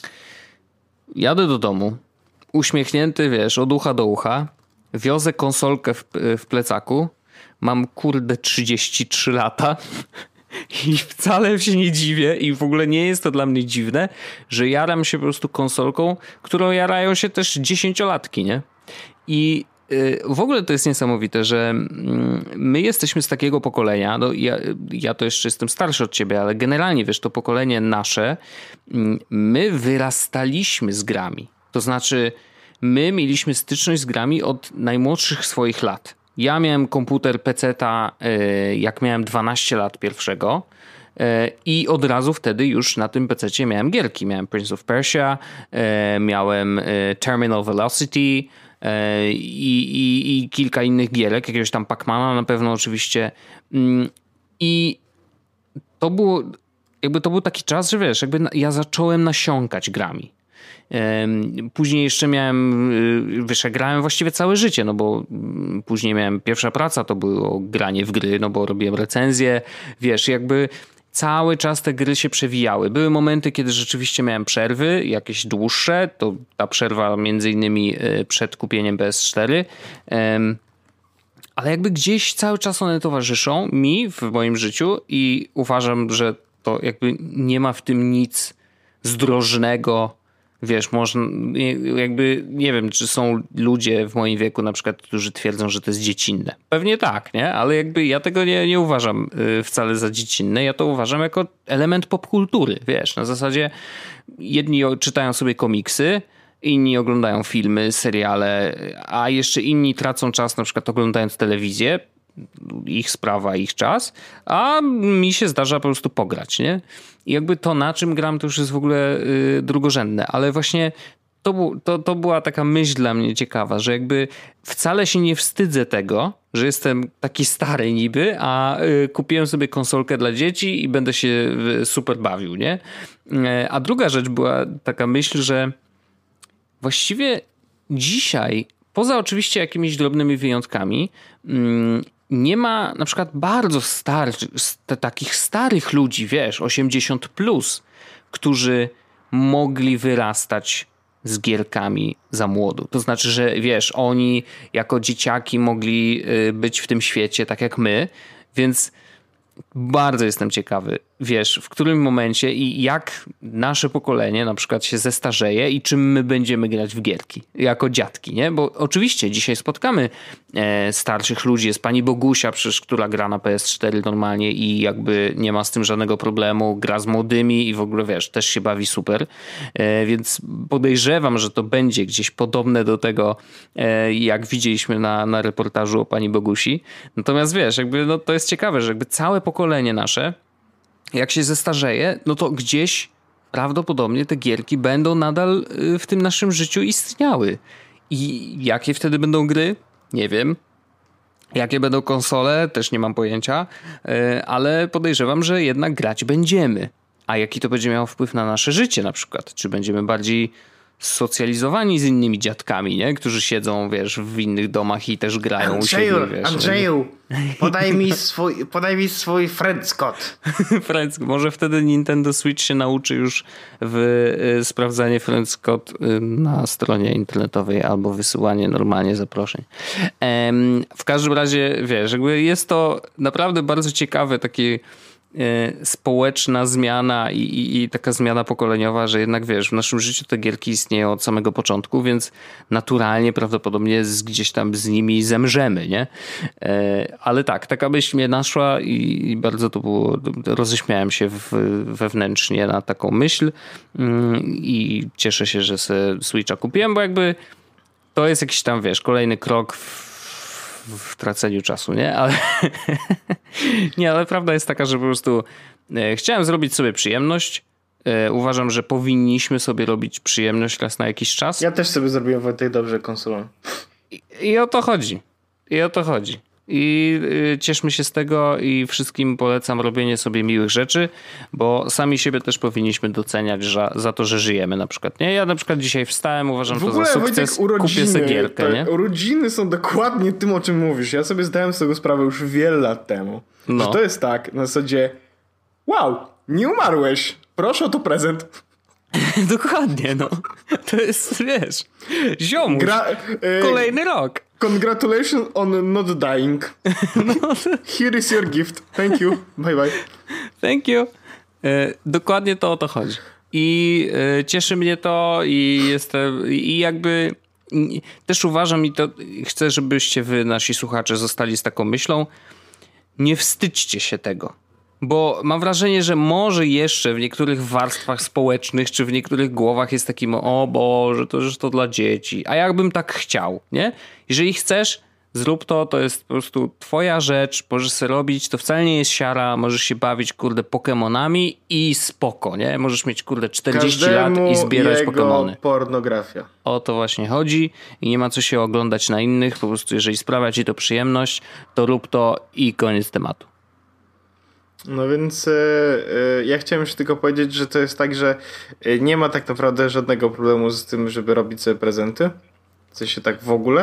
jadę do domu, uśmiechnięty, wiesz, od ucha do ucha, wiozę konsolkę w, w plecaku, mam kurde trzydzieści trzy lata i wcale się nie dziwię i w ogóle nie jest to dla mnie dziwne, że jaram się po prostu konsolką, którą jarają się też dziesięciolatki, nie? I w ogóle to jest niesamowite, że my jesteśmy z takiego pokolenia, no ja, ja to jeszcze jestem starszy od ciebie, ale generalnie wiesz, to pokolenie nasze, my wyrastaliśmy z grami. To znaczy my mieliśmy styczność z grami od najmłodszych swoich lat. Ja miałem komputer peceta jak miałem dwanaście lat pierwszego i od razu wtedy już na tym pececie miałem gierki. Miałem Prince of Persia, miałem Terminal Velocity, I, i, i kilka innych gierek, jakiegoś tam Pac-Mana na pewno oczywiście. I to było, jakby to był taki czas, że wiesz, jakby ja zacząłem nasiąkać grami. Później jeszcze miałem, wiesz, ja grałem właściwie całe życie, no bo później miałem pierwsza praca, to było granie w gry, no bo robiłem recenzje, wiesz, jakby cały czas te gry się przewijały. Były momenty, kiedy rzeczywiście miałem przerwy, jakieś dłuższe. To ta przerwa między innymi przed kupieniem P S cztery. Ale jakby gdzieś cały czas one towarzyszą mi w moim życiu i uważam, że to jakby nie ma w tym nic zdrożnego, Wiesz, można, jakby, nie wiem, czy są ludzie w moim wieku na przykład, którzy twierdzą, że to jest dziecinne. Pewnie tak, nie? Ale jakby ja tego nie, nie uważam wcale za dziecinne. Ja to uważam jako element popkultury, wiesz. Na zasadzie jedni czytają sobie komiksy, inni oglądają filmy, seriale, a jeszcze inni tracą czas na przykład oglądając telewizję. Ich sprawa, ich czas, a mi się zdarza po prostu pograć, nie? I jakby to, na czym gram, to już jest w ogóle yy, drugorzędne, ale właśnie to, bu- to, to była taka myśl dla mnie ciekawa, że jakby wcale się nie wstydzę tego, że jestem taki stary niby, a yy, kupiłem sobie konsolkę dla dzieci i będę się yy, super bawił, nie? Yy, a druga rzecz była taka myśl, że właściwie dzisiaj, poza oczywiście jakimiś drobnymi wyjątkami, yy, nie ma na przykład bardzo starych, takich starych ludzi, wiesz, osiemdziesiąt plus, którzy mogli wyrastać z gierkami za młodu. To znaczy, że wiesz, oni jako dzieciaki mogli być w tym świecie tak jak my, więc bardzo jestem ciekawy, wiesz, w którym momencie i jak nasze pokolenie na przykład się zestarzeje i czym my będziemy grać w gierki jako dziadki, nie? Bo oczywiście dzisiaj spotkamy e, starszych ludzi, jest pani Bogusia przecież, która gra na P S cztery normalnie i jakby nie ma z tym żadnego problemu, gra z młodymi i w ogóle wiesz, też się bawi super, e, więc podejrzewam, że to będzie gdzieś podobne do tego, e, jak widzieliśmy na, na reportażu o pani Bogusi. Natomiast wiesz, jakby no, to jest ciekawe, że jakby całe pokolenie nasze, jak się zestarzeje, no to gdzieś prawdopodobnie te gierki będą nadal w tym naszym życiu istniały. I jakie wtedy będą gry? Nie wiem. Jakie będą konsole? Też nie mam pojęcia. Ale podejrzewam, że jednak grać będziemy. A jaki to będzie miało wpływ na nasze życie na przykład? Czy będziemy bardziej socjalizowani z innymi dziadkami, nie? Którzy siedzą, wiesz, w innych domach i też grają Andrzeju, u siebie, wiesz. Andrzeju, podaj mi swój, podaj mi swój friendskot. Friends, może wtedy Nintendo Switch się nauczy już w y, sprawdzanie friendskot y, na stronie internetowej albo wysyłanie normalnie zaproszeń. Ehm, w każdym razie, wiesz, jakby jest to naprawdę bardzo ciekawe takie społeczna zmiana i, i, i taka zmiana pokoleniowa, że jednak wiesz, w naszym życiu te gierki istnieją od samego początku, więc naturalnie prawdopodobnie z, gdzieś tam z nimi zemrzemy, nie? E, ale tak, taka myśl mnie naszła i, i bardzo to było, roześmiałem się w, wewnętrznie na taką myśl mm, i cieszę się, że sobie Switcha kupiłem, bo jakby to jest jakiś tam, wiesz, kolejny krok w w traceniu czasu, nie? Ale nie, ale prawda jest taka, że po prostu e, chciałem zrobić sobie przyjemność. E, uważam, że powinniśmy sobie robić przyjemność raz na jakiś czas. Ja też sobie zrobiłem Wojtek dobrze konsolą. I, I o to chodzi. I o to chodzi. I y, cieszmy się z tego i wszystkim polecam robienie sobie miłych rzeczy, bo sami siebie też powinniśmy doceniać za, za to, że żyjemy na przykład. Nie? Ja na przykład dzisiaj wstałem, uważam w ogóle, to za sukces, Wojtek, urodziny, kupię sobie gierkę. tak, Nie? Urodziny są dokładnie tym, o czym mówisz. Ja sobie zdałem z tego sprawę już wiele lat temu. No. Że to jest tak, na zasadzie wow, nie umarłeś, proszę o to prezent. Dokładnie, no. To jest, wiesz, ziomuś. Gra, e, kolejny rok. Congratulations on not dying. No. Here is your gift. Thank you. Bye bye. Thank you. E, dokładnie to o to chodzi. I e, cieszy mnie to i jestem, i jakby i, też uważam i to chcę, żebyście wy, nasi słuchacze, zostali z taką myślą. Nie wstydźcie się tego. Bo mam wrażenie, że może jeszcze w niektórych warstwach społecznych, czy w niektórych głowach jest takim, o Boże, to że to dla dzieci. A jakbym tak chciał, nie? Jeżeli chcesz, zrób to, to jest po prostu twoja rzecz, możesz sobie robić, to wcale nie jest siara, możesz się bawić, kurde, Pokemonami i spoko, nie? Możesz mieć, kurde, czterdzieści Każdemu lat i zbierać jego Pokemony. Pornografia. O to właśnie chodzi i nie ma co się oglądać na innych, po prostu jeżeli sprawia ci to przyjemność, to rób to i koniec tematu. No więc e, e, ja chciałem już tylko powiedzieć, że to jest tak, że nie ma tak naprawdę żadnego problemu z tym, żeby robić sobie prezenty. W sensie tak w ogóle.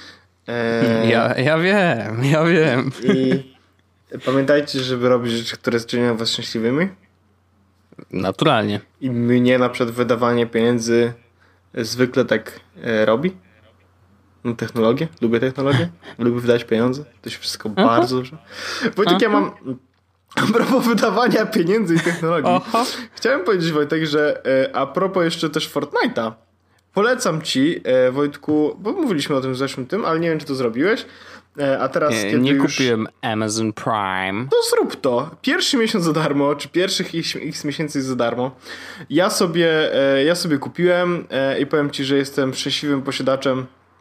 E, ja, ja wiem, ja wiem. I pamiętajcie, żeby robić rzeczy, które czynią was szczęśliwymi. Naturalnie. I mnie na przykład wydawanie pieniędzy zwykle tak e, robi. No, technologię. Lubię technologię. Lubię wydać pieniądze. To się wszystko Aha. bardzo dobrze. Wojtek, ja mam... A propos wydawania pieniędzy i technologii. Oho. Chciałem powiedzieć, Wojtek, że e, a propos jeszcze też Fortnite'a. Polecam ci, e, Wojtku, bo mówiliśmy o tym w zeszłym tym, ale nie wiem, czy to zrobisz. E, a teraz, Nie, kiedy nie już... kupiłem Amazon Prime. To zrób to. Pierwszy miesiąc za darmo, czy pierwszych x, x miesięcy jest za darmo. Ja sobie, e, ja sobie kupiłem e, i powiem ci, że jestem szczęśliwym posiadaczem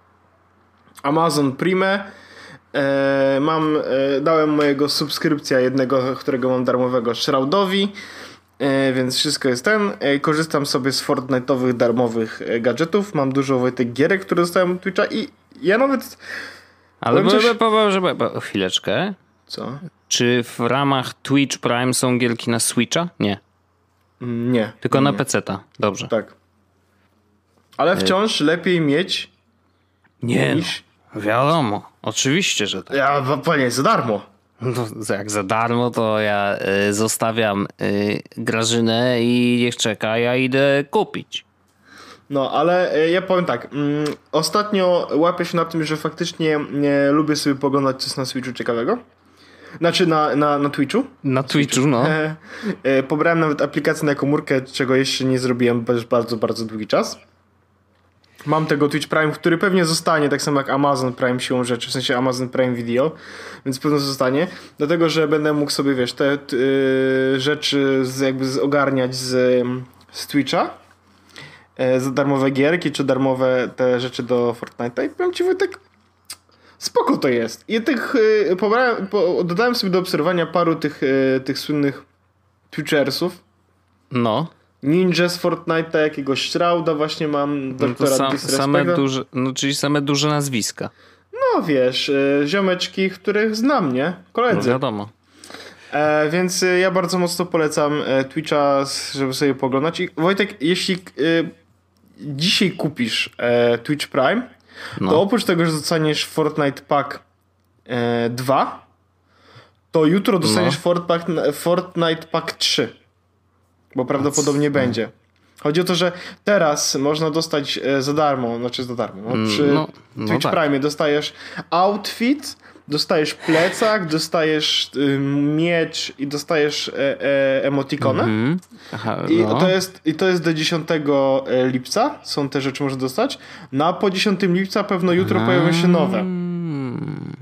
Amazon Prime. E, mam, e, dałem mojego subskrypcja jednego, którego mam darmowego, Shroudowi, e, więc wszystko jest ten. E, korzystam sobie z Fortnite'owych darmowych e, gadżetów. Mam dużo, Wojtek, gierek, które dostałem od Twitcha i ja nawet... Ale bo, coś... bo, bo, bo, bo, chwileczkę. Co? Czy w ramach Twitch Prime są gierki na Switcha? Nie. Nie. Tylko nie, na nie. peceta. Dobrze. Tak. Ale wciąż lepiej mieć Nie, niż... no, wiadomo. Oczywiście, że tak. Ja, panie, za darmo. No, jak za darmo, to ja y, zostawiam y, Grażynę i niech czeka, ja idę kupić. No, ale e, ja powiem tak. Mm, ostatnio łapię się na tym, że faktycznie nie lubię sobie poglądać coś na Switchu ciekawego. Znaczy na, na, na Twitchu. Na Twitchu, no. E, e, pobrałem nawet aplikację na komórkę, czego jeszcze nie zrobiłem już bardzo, bardzo długi czas. Mam tego Twitch Prime, który pewnie zostanie, tak samo jak Amazon Prime siłą rzeczy, w sensie Amazon Prime Video, więc pewno zostanie. Dlatego, że będę mógł sobie, wiesz, te y, rzeczy z, jakby z ogarniać z, z Twitcha. Za darmowe gierki, czy darmowe te rzeczy do Fortnite'a i powiem ci, Wojtek, spoko to jest. I tych y, pobrałem, po, dodałem sobie do obserwowania paru tych, y, tych słynnych Twitchersów. No. Ninja z Fortnite'a, jakiegoś Shrouda właśnie mam, No to doktora sam, Disrespecta. same duże, no czyli same duże nazwiska. No wiesz, y, ziomeczki, których znam, nie? Koledzy. No wiadomo. E, więc y, ja bardzo mocno polecam e, Twitcha, żeby sobie poglądać. I Wojtek, jeśli y, dzisiaj kupisz e, Twitch Prime, No. to oprócz tego, że dostaniesz Fortnite Pack e, dwa, to jutro dostaniesz No. Fortnite, Fortnite Pack trzy. Bo prawdopodobnie będzie. Chodzi o to, że teraz można dostać e, za darmo, znaczy za darmo. No, przy No, no Twitch tak. Prime dostajesz outfit, dostajesz plecak, dostajesz y, miecz i dostajesz e, e, emotikonę. Mhm. Aha, I, no. to jest, I to jest do dziesiątego lipca. Są te rzeczy, można dostać. No a po dziesiątego lipca pewno jutro pojawią się nowe. Mm.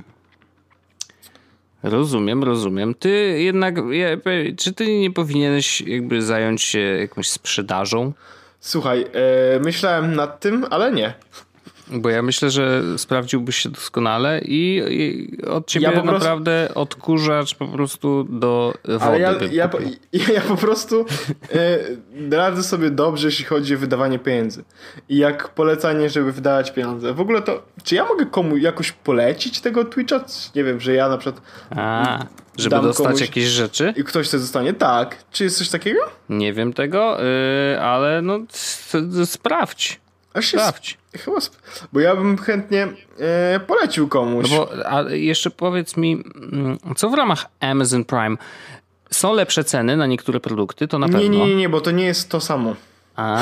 Rozumiem, rozumiem. Ty jednak, ja, czy ty nie powinieneś jakby zająć się jakąś sprzedażą? Słuchaj, e, myślałem nad tym, ale nie. Bo ja myślę, że sprawdziłbyś się doskonale i, i od ciebie Ja po prostu- naprawdę odkurzacz po prostu do wody. Ale ja, bym ja, po- kupił. ja, ja po prostu e, radzę sobie dobrze, jeśli chodzi o wydawanie pieniędzy. I jak polecanie, żeby wydawać pieniądze. W ogóle to, czy ja mogę komu jakoś polecić tego Twitcha? Nie wiem, że ja na przykład A, żeby dam dostać komuś- jakieś rzeczy? i ktoś to zostanie. Tak. Czy jest coś takiego? Nie wiem tego, yy, ale no c- c- sprawdź. Aż się Sprawdź. Chyba, sp- bo ja bym chętnie e, polecił komuś. No bo, a jeszcze powiedz mi, mm, co w ramach Amazon Prime? Są lepsze ceny na niektóre produkty, to na nie, pewno. nie, nie, nie, bo to nie jest to samo. A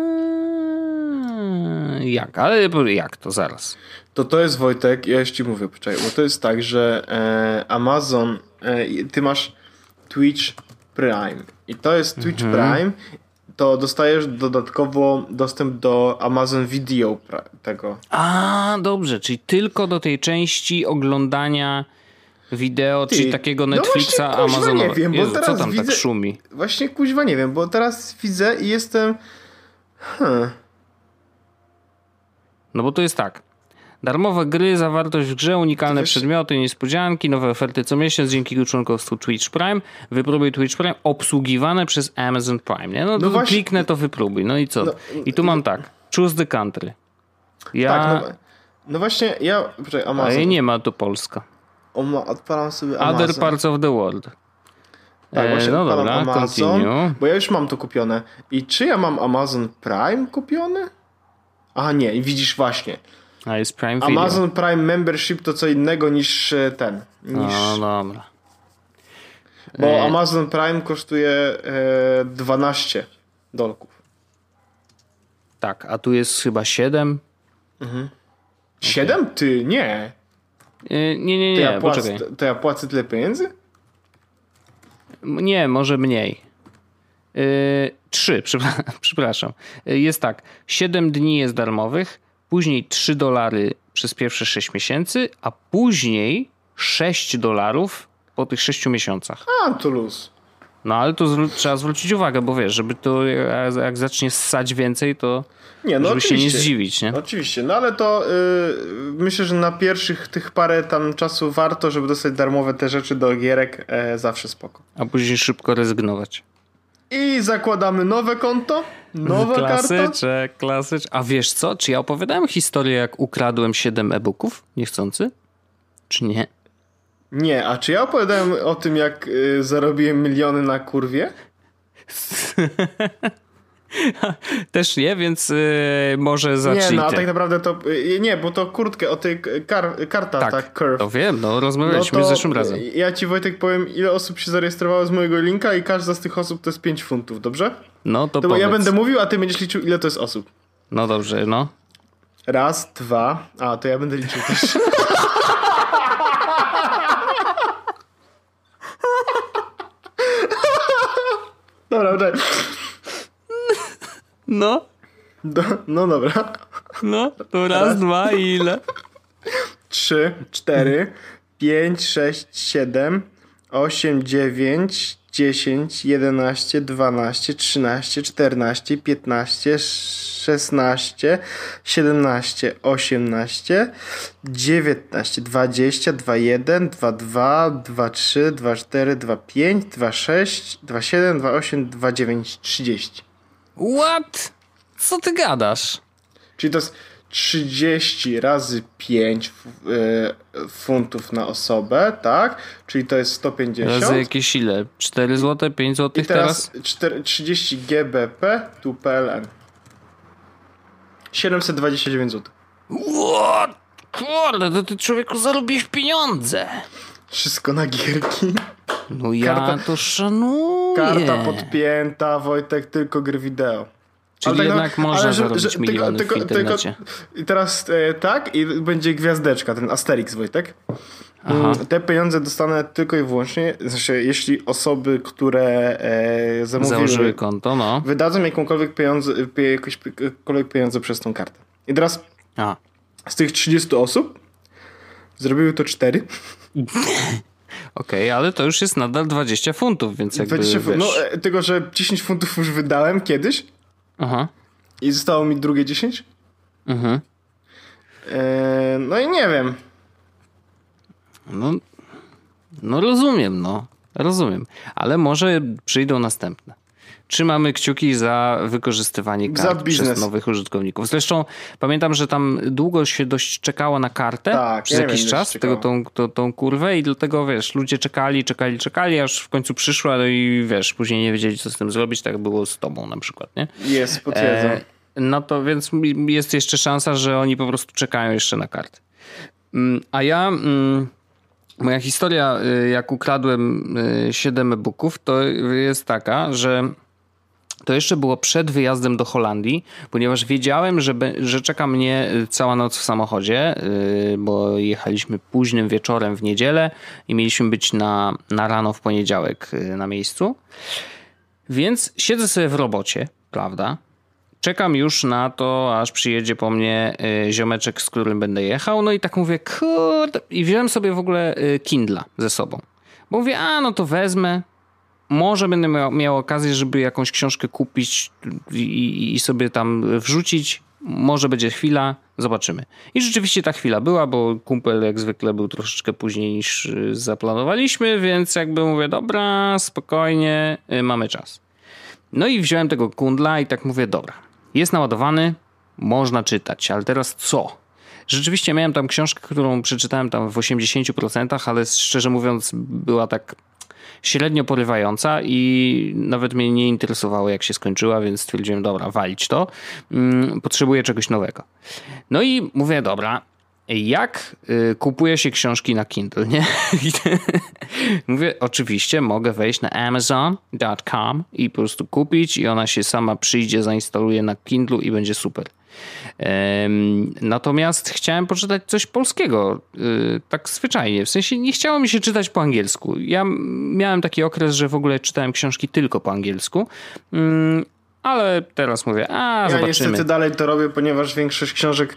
jak? Ale jak to zaraz? To to jest, Wojtek, ja już ci mówię, poczekaj, bo to jest tak, że e, Amazon, e, ty masz Twitch Prime i to jest Twitch Mhm. Prime, to dostajesz dodatkowo dostęp do Amazon Video pra- tego. A, dobrze, czyli tylko do tej części oglądania wideo, Ty, czyli takiego no Netflixa właśnie, kuźwa, Amazonowego. nie wiem, bo Jezu, co teraz tam widzę- tak szumi? Właśnie kuźwa nie wiem, bo teraz widzę i jestem... Hmm. No bo to jest tak. Darmowe gry, zawartość w grze, unikalne wiesz- przedmioty, niespodzianki, nowe oferty co miesiąc dzięki członkostwu Twitch Prime. Wypróbuj Twitch Prime obsługiwane przez Amazon Prime. Nie? No, No to właśnie- kliknę, to wypróbuj. No i co? No, I tu mam tak. Choose the country. Ja... Tak, no, no właśnie, ja... Poczekaj, A Amazon. jej nie ma tu Polska. O, ma- odpalam sobie Amazon. Other parts of the world. Tak, E, właśnie no odpalam dobra, Amazon, continue. bo ja już mam to kupione. I czy ja mam Amazon Prime kupione? Aha, nie, i widzisz właśnie. A jest Prime Video. Amazon Prime Membership to co innego niż e, ten. Niż, No dobra. bo e- Amazon Prime kosztuje e, dwanaście dolków. Tak, a tu jest chyba siedem. siedem? Ty, nie. E, nie, nie, To, nie, ja płacę, poczekaj. to ja płacę tyle pieniędzy? Nie, może mniej. Yy, trzy, przepraszam. Jest tak, siedem dni jest darmowych, później trzy dolary przez pierwsze sześć miesięcy, a później sześć dolarów po tych sześciu miesiącach. A, to luz. No ale to zwró- trzeba zwrócić uwagę, bo wiesz, żeby to jak, jak zacznie ssać więcej, to nie, no żeby oczywiście. się nie zdziwić, nie? Oczywiście, no ale to yy, myślę, że na pierwszych tych parę tam czasu warto, żeby dostać darmowe te rzeczy do gierek, e, zawsze spoko. A później szybko rezygnować. I zakładamy nowe konto, nowa Klasyczek, karta. klasyczek. A wiesz co? Czy ja opowiadałem historię, jak ukradłem siedem e-booków niechcący? Czy nie? Nie, a czy ja opowiadałem o tym, jak y, zarobiłem miliony na kurwie? Też nie, więc yy, może zacznij Nie, no a ty. tak naprawdę to... Y, nie, bo to kurtkę o tej kar, karta, tak, tak, Curve. To wiem, no rozmawialiśmy no to zeszłym razem. Ja ci, Wojtek, powiem, ile osób się zarejestrowało z mojego linka i każda z tych osób to jest pięć funtów, dobrze? No to, To bo powiedz. ja będę mówił, a ty będziesz liczył, ile to jest osób. No dobrze, no. Raz, dwa... A, to ja będę liczył też. Dobra, dobra. No, Do, no dobra. no, to raz, raz. dwa i ile? Trzy, cztery, pięć, sześć, siedem, osiem, dziewięć, dziesięć, jedenaście, dwanaście, trzynaście, czternaście, piętnaście, szesnaście, siedemnaście, osiemnaście, dziewiętnaście, dwadzieścia, dwadzieścia jeden, dwadzieścia dwa, dwadzieścia trzy, dwadzieścia cztery, dwadzieścia pięć, dwadzieścia sześć, dwadzieścia siedem, dwadzieścia osiem, dwadzieścia dziewięć, trzydzieści. What? Co ty gadasz? Czyli to jest trzydzieści razy pięć y, funtów na osobę, tak? Czyli to jest sto pięćdziesiąt. Razy jakieś ile? cztery złote, pięć złotych I teraz? teraz? cztery, trzydzieści G B P tu P L N. siedemset dwadzieścia dziewięć złotych. What? Kurde, to ty człowieku zarobisz pieniądze. Wszystko na gierki. No ja Karta, to szanuję. Karta podpięta, Wojtek, tylko gry wideo. Czyli tak jednak no, można że, zarobić że, miliony tylko, w internecie. Tylko, I teraz e, tak, i będzie gwiazdeczka, ten Asterix, Wojtek. Aha. Te pieniądze dostanę tylko i wyłącznie, znaczy, jeśli osoby, które e, zamówiły, założyły konto, no. wydadzą jakąkolwiek pieniądze, jakiekolwiek pieniądze przez tą kartę. I teraz A. z tych trzydziestu osób zrobiły to cztery. Okej, okay, ale to już jest nadal dwadzieścia funtów, więc jakby dwadzieścia wiesz... No, e, tylko że dziesięć funtów już wydałem kiedyś. Aha. I zostało mi drugie dziesięć. Mhm. E, no i nie wiem. No, no rozumiem, no. Rozumiem. Ale może przyjdą następne. Trzymamy kciuki za wykorzystywanie kart przez nowych użytkowników. Zresztą pamiętam, że tam długo się dość czekało na kartę tak, przez jakiś wiem, czas, tego, tą, tą, tą kurwę i dlatego wiesz, ludzie czekali, czekali, czekali, aż w końcu przyszła no i wiesz, później nie wiedzieli co z tym zrobić, tak było z tobą na przykład, nie? Jest, potwierdzam. E, no to więc jest jeszcze szansa, że oni po prostu czekają jeszcze na kartę. A ja... Moja historia, jak ukradłem siedem e-booków, to jest taka, że to jeszcze było przed wyjazdem do Holandii, ponieważ wiedziałem, że, be, że czeka mnie cała noc w samochodzie, yy, bo jechaliśmy późnym wieczorem w niedzielę i mieliśmy być na, na rano w poniedziałek yy, na miejscu. Więc siedzę sobie w robocie, prawda? Czekam już na to, aż przyjedzie po mnie yy, ziomeczek, z którym będę jechał. No i tak mówię, kurde. I wziąłem sobie w ogóle yy, Kindla ze sobą. Bo mówię, a no to wezmę. Może będę miał, miał okazję, żeby jakąś książkę kupić i, i sobie tam wrzucić. Może będzie chwila, zobaczymy. I rzeczywiście ta chwila była, bo kumpel jak zwykle był troszeczkę później niż zaplanowaliśmy, więc jakby mówię, dobra, spokojnie, mamy czas. No i wziąłem tego Kindla i tak mówię, dobra, jest naładowany, można czytać, ale teraz co? Rzeczywiście miałem tam książkę, którą przeczytałem tam w osiemdziesiąt procent, ale szczerze mówiąc była tak średnio porywająca i nawet mnie nie interesowało jak się skończyła, więc stwierdziłem, dobra, walić to. Potrzebuję czegoś nowego. No i mówię, dobra, jak y, kupuje się książki na Kindle, nie? Mówię, oczywiście mogę wejść na amazon kropka com i po prostu kupić i ona się sama przyjdzie, zainstaluje na Kindlu i będzie super. Natomiast chciałem poczytać coś polskiego, tak zwyczajnie. W sensie nie chciało mi się czytać po angielsku. Ja miałem taki okres, że w ogóle czytałem książki tylko po angielsku, ale teraz mówię, a ja zobaczymy. Ja niestety dalej to robię, ponieważ większość książek,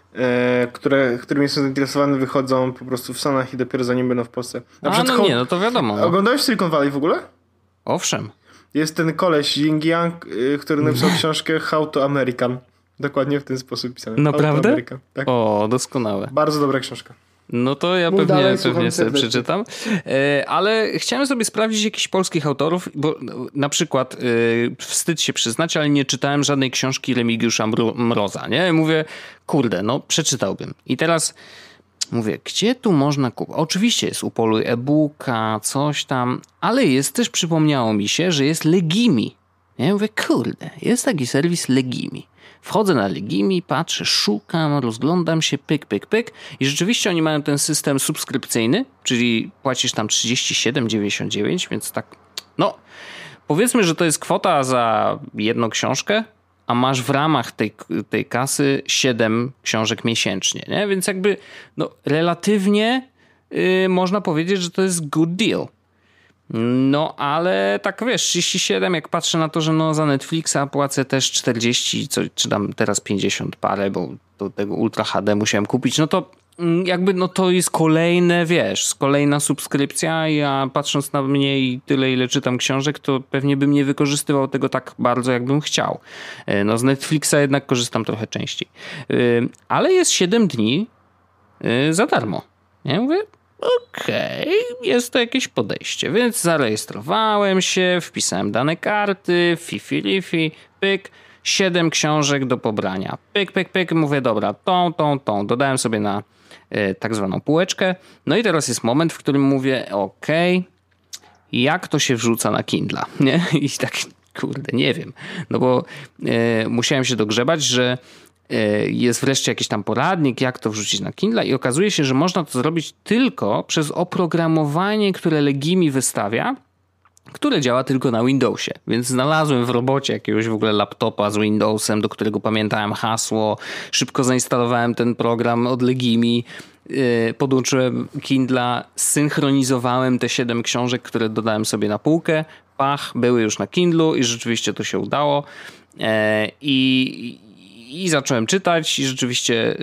które, którymi jestem zainteresowany, wychodzą po prostu w Stanach i dopiero zanim będą w Polsce. Na a no nie, no to wiadomo. No. Oglądałeś Silicon Valley w ogóle? Owszem. Jest ten koleś Ying Yang, który napisał książkę How to American. Dokładnie w ten sposób pisane. Naprawdę? Tak. O, doskonałe. Bardzo dobra książka. No to ja Mów pewnie, dalej, pewnie sobie przeczytam. Ale chciałem sobie sprawdzić jakichś polskich autorów, bo na przykład wstyd się przyznać, ale nie czytałem żadnej książki Remigiusza Mroza. Nie? Mówię, kurde, no przeczytałbym. I teraz mówię, gdzie tu można kupić? Oczywiście jest upoluj e-booka, coś tam, ale jest też, przypomniało mi się, że jest Legimi. Ja mówię, kurde, jest taki serwis Legimi. Wchodzę na Legimi, patrzę, szukam, rozglądam się, pyk, pyk, pyk i rzeczywiście oni mają ten system subskrypcyjny, czyli płacisz tam trzydzieści siedem dziewięćdziesiąt dziewięć, więc tak, no powiedzmy, że to jest kwota za jedną książkę, a masz w ramach tej, tej kasy siedem książek miesięcznie, nie? Więc jakby no, relatywnie yy, można powiedzieć, że to jest good deal. No, ale tak wiesz, trzydzieści siedem, jak patrzę na to, że no za Netflixa płacę też czterdzieści, co, czy tam teraz pięćdziesiąt parę, bo do tego Ultra H D musiałem kupić, no to jakby no to jest kolejne, wiesz, kolejna subskrypcja. Ja patrząc na mnie i tyle, ile czytam książek, to pewnie bym nie wykorzystywał tego tak bardzo, jakbym chciał. No z Netflixa jednak korzystam trochę częściej. Ale jest siedem dni za darmo. Ja mówię, okej, okay, jest to jakieś podejście, więc zarejestrowałem się, wpisałem dane karty, fifi lifi, pyk, siedem książek do pobrania. Pyk, pyk, pyk, mówię, dobra, tą, tą, tą. Dodałem sobie na y, tak zwaną półeczkę. No i teraz jest moment, w którym mówię, okej, okay, jak to się wrzuca na Kindla, nie? I tak, kurde, nie wiem. No bo y, musiałem się dogrzebać, że jest wreszcie jakiś tam poradnik, jak to wrzucić na Kindle i okazuje się, że można to zrobić tylko przez oprogramowanie, które Legimi wystawia, które działa tylko na Windowsie. Więc znalazłem w robocie jakiegoś w ogóle laptopa z Windowsem, do którego pamiętałem hasło. Szybko zainstalowałem ten program od Legimi, podłączyłem Kindla, synchronizowałem te siedem książek, które dodałem sobie na półkę. Pach, były już na Kindlu i rzeczywiście to się udało. I I zacząłem czytać i rzeczywiście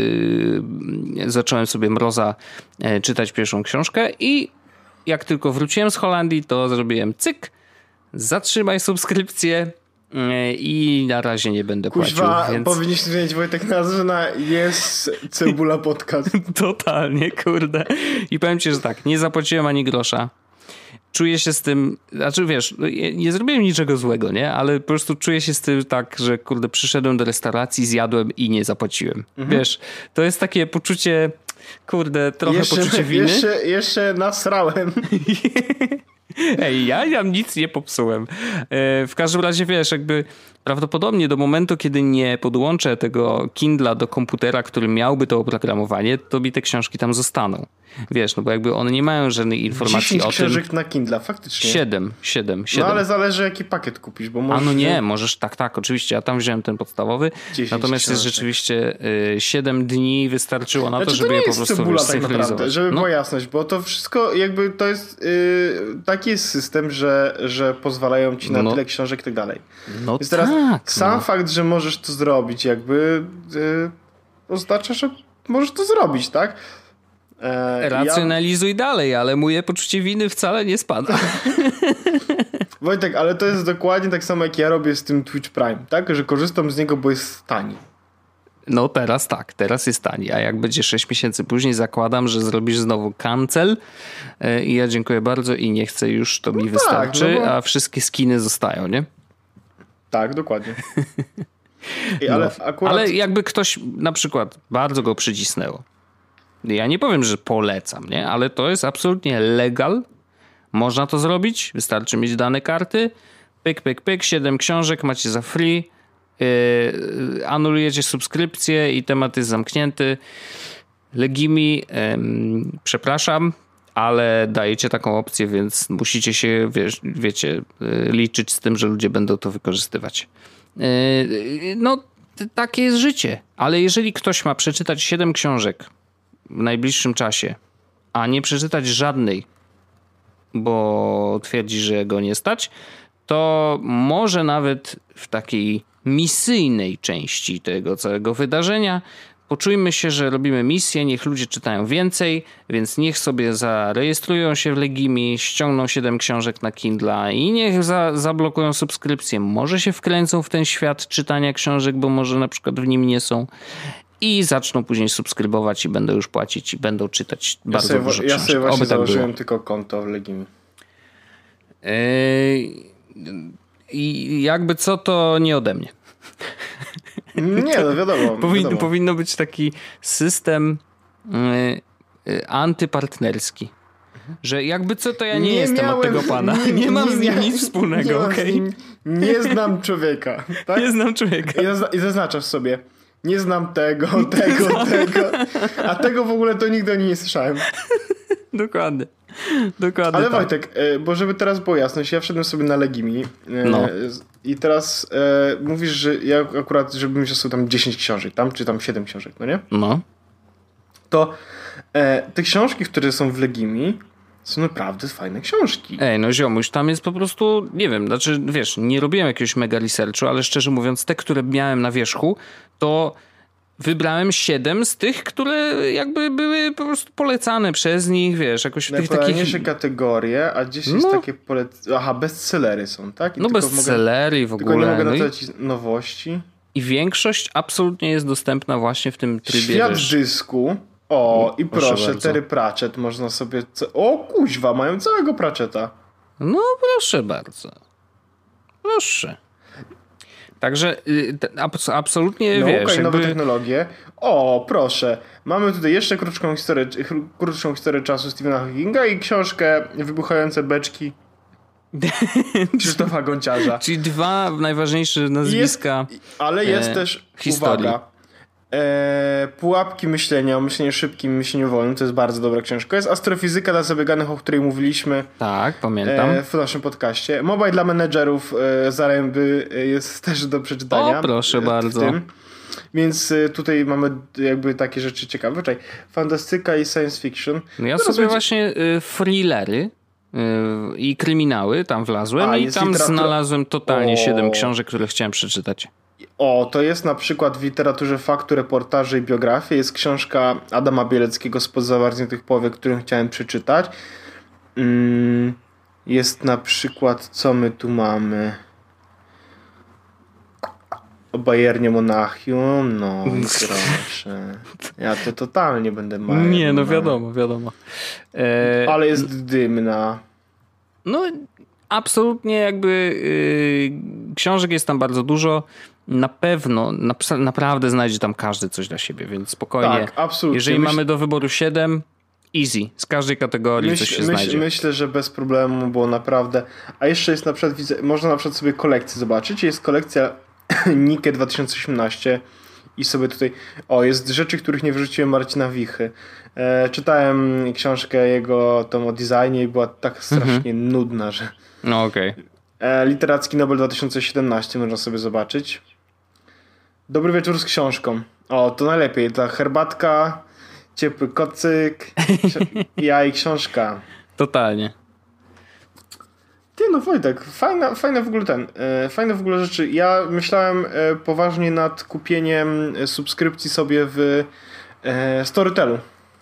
yy, zacząłem sobie Mroza yy, czytać pierwszą książkę i jak tylko wróciłem z Holandii, to zrobiłem cyk, zatrzymaj subskrypcję yy, i na razie nie będę Kuźwa, płacił. Więc... powinniśmy zmienić, Wojtek, nazwę na Jest Cebula Podcast. Totalnie, kurde. I powiem ci, że tak, nie zapłaciłem ani grosza. Czuję się z tym, znaczy wiesz, nie zrobiłem niczego złego, nie? Ale po prostu czuję się z tym tak, że kurde, przyszedłem do restauracji, zjadłem i nie zapłaciłem. Mhm. Wiesz, to jest takie poczucie, kurde, trochę jeszcze, poczucie winy. Jeszcze, jeszcze nasrałem. Ej, ja tam nic nie popsułem. W każdym razie, wiesz, jakby prawdopodobnie do momentu, kiedy nie podłączę tego Kindla do komputera, który miałby to oprogramowanie, to mi te książki tam zostaną. Wiesz, no bo jakby one nie mają żadnej informacji o tym. książek na Kindla, faktycznie. Siedem, siedem, siedem. No ale zależy jaki pakiet kupisz, bo możesz... A no nie, możesz, tak, tak, oczywiście, ja tam wziąłem ten podstawowy, natomiast jest rzeczywiście y, siedem dni wystarczyło na znaczy, to, żeby to je po prostu cebula, tak synchronizować. Żeby no. była jasność, bo to wszystko jakby to jest yy, taki jest system, że, że pozwalają ci na no. tyle książek i tak dalej. No Więc teraz tak, sam no. fakt, że możesz to zrobić jakby yy, oznacza, że możesz to zrobić, tak? E, Racjonalizuj ja... dalej, ale moje poczucie winy wcale nie spada. Wojtek, ale to jest dokładnie tak samo jak ja robię z tym Twitch Prime, tak? Że korzystam z niego, bo jest tani. No teraz tak, teraz jest tani, a jak będzie sześć miesięcy później, zakładam, że zrobisz znowu cancel e, i ja dziękuję bardzo i nie chcę już, to mi no wystarczy, tak, no bo... a wszystkie skiny zostają, nie? Tak, dokładnie. I, ale, no, akurat... ale jakby ktoś na przykład bardzo go przycisnęło. Ja nie powiem, że polecam, nie? Ale to jest absolutnie legal. Można to zrobić. Wystarczy mieć dane karty. Pyk, pyk, pyk. Siedem książek macie za free. Yy, anulujecie subskrypcję i temat jest zamknięty. Legimi, yy, przepraszam, ale dajecie taką opcję, więc musicie się, wiesz, wiecie, yy, liczyć z tym, że ludzie będą to wykorzystywać. Yy, no takie jest życie. Ale jeżeli ktoś ma przeczytać siedem książek w najbliższym czasie, a nie przeczytać żadnej, bo twierdzi, że go nie stać, to może nawet w takiej misyjnej części tego całego wydarzenia poczujmy się, że robimy misję, niech ludzie czytają więcej, więc niech sobie zarejestrują się w Legimi, ściągną siedem książek na Kindla i niech za, zablokują subskrypcję. Może się wkręcą w ten świat czytania książek, bo może na przykład w nim nie są. I zaczną później subskrybować i będą już płacić i będą czytać ja bardzo sobie, dużo ja książek. Ja sobie właśnie Oby założyłem tak tylko konto w Legimi. I jakby co, to nie ode mnie. Nie, no wiadomo. Powin, wiadomo. Powinno być taki system y, y, antypartnerski. Że jakby co, to ja nie, nie jestem miałem, od tego pana. Nie, nie mam nie, z nim nic wspólnego, okej? Okay? Nie znam człowieka. Tak? Nie znam człowieka. I, I zaznaczasz sobie. Nie znam tego, tego, tego. A tego w ogóle to nigdy o nim nie słyszałem. Dokładnie. Dokładnie. Ale tak. Wojtek, bo żeby teraz było jasność, ja wszedłem sobie na Legimi no. i teraz e, mówisz, że ja akurat, żebym wziął sobie tam dziesięć książek, tam czy tam siedem książek, no nie? No. To e, te książki, które są w Legimi, są naprawdę fajne książki. Ej, no ziomuś, tam jest po prostu, nie wiem, znaczy wiesz, nie robiłem jakiegoś mega researchu, ale szczerze mówiąc, te, które miałem na wierzchu, to wybrałem siedem z tych, które jakby były po prostu polecane przez nich, wiesz, jakoś w tych takich... Najpoprawniejsze kategorie, a dziesięć no. takie polec... Aha, bestsellery są, tak? I no bestsellery mogę... w ogóle. Tylko nie mogę no napisać i... nowości. I większość absolutnie jest dostępna właśnie w tym trybie, Świat wiesz... dysku. O, no, i proszę, proszę Terry Pratchett można sobie... O, kuźwa, mają całego Pratchetta. No, proszę bardzo. Proszę. Także y, absolutnie, Nauka wiesz... i nowe jakby... technologie. O, proszę. Mamy tutaj jeszcze krótką historię, krótszą historię czasu Stephena Hawkinga i książkę Wybuchające beczki Krzysztofa Gonciarza. Czyli dwa najważniejsze nazwiska jest, ale jest e, też, historii. Uwaga, e, Pułapki myślenia o myśleniu szybkim, myśleniu wolnym. To jest bardzo dobra książka. Jest Astrofizyka dla zabieganych, o której mówiliśmy. Tak, pamiętam. E, w naszym podcaście. Mobile dla menedżerów e, Zaręby jest też do przeczytania. O, proszę w bardzo. Tym. Więc tutaj mamy jakby takie rzeczy ciekawe. Czekaj, fantastyka i science fiction. No ja sobie będzie... właśnie y, thrillery y, i kryminały tam wlazłem A, i tam literatura... znalazłem totalnie siedem książek, które chciałem przeczytać. O, to jest na przykład w literaturze faktu, reportaży i biografii. Jest książka Adama Bieleckiego Spod zamarzniętych powiek, którą chciałem przeczytać. Mm, jest na przykład, co my tu mamy... O Bayernie Monachium, no proszę. Ja to totalnie będę Bayern. Nie, no wiadomo, wiadomo. E... Ale jest dymna. No absolutnie jakby yy, książek jest tam bardzo dużo. Na pewno, na, naprawdę znajdzie tam każdy coś dla siebie, więc spokojnie. Tak, absolutnie. Jeżeli myśl... mamy do wyboru siedem, easy. Z każdej kategorii myśl, coś się myśl, znajdzie. Myślę, że bez problemu, bo naprawdę... A jeszcze jest na przykład, widzę, można na przykład sobie kolekcję zobaczyć. Jest kolekcja Nike dwa tysiące osiemnaście i sobie tutaj... O, jest rzeczy, których nie wyrzuciłem Marcina Wichy. E, czytałem książkę jego tam o designie i była tak strasznie mhm. nudna, że... No okej. Okay. E, Literacki Nobel dwa tysiące siedemnaście można sobie zobaczyć. Dobry wieczór z książką. O, to najlepiej. Ta herbatka, ciepły kocyk, ja i książka. Totalnie. Ty, no Wojtek, fajna, fajne w ogóle ten, e, fajne w ogóle rzeczy. Ja myślałem e, poważnie nad kupieniem subskrypcji sobie w e, Storytelu.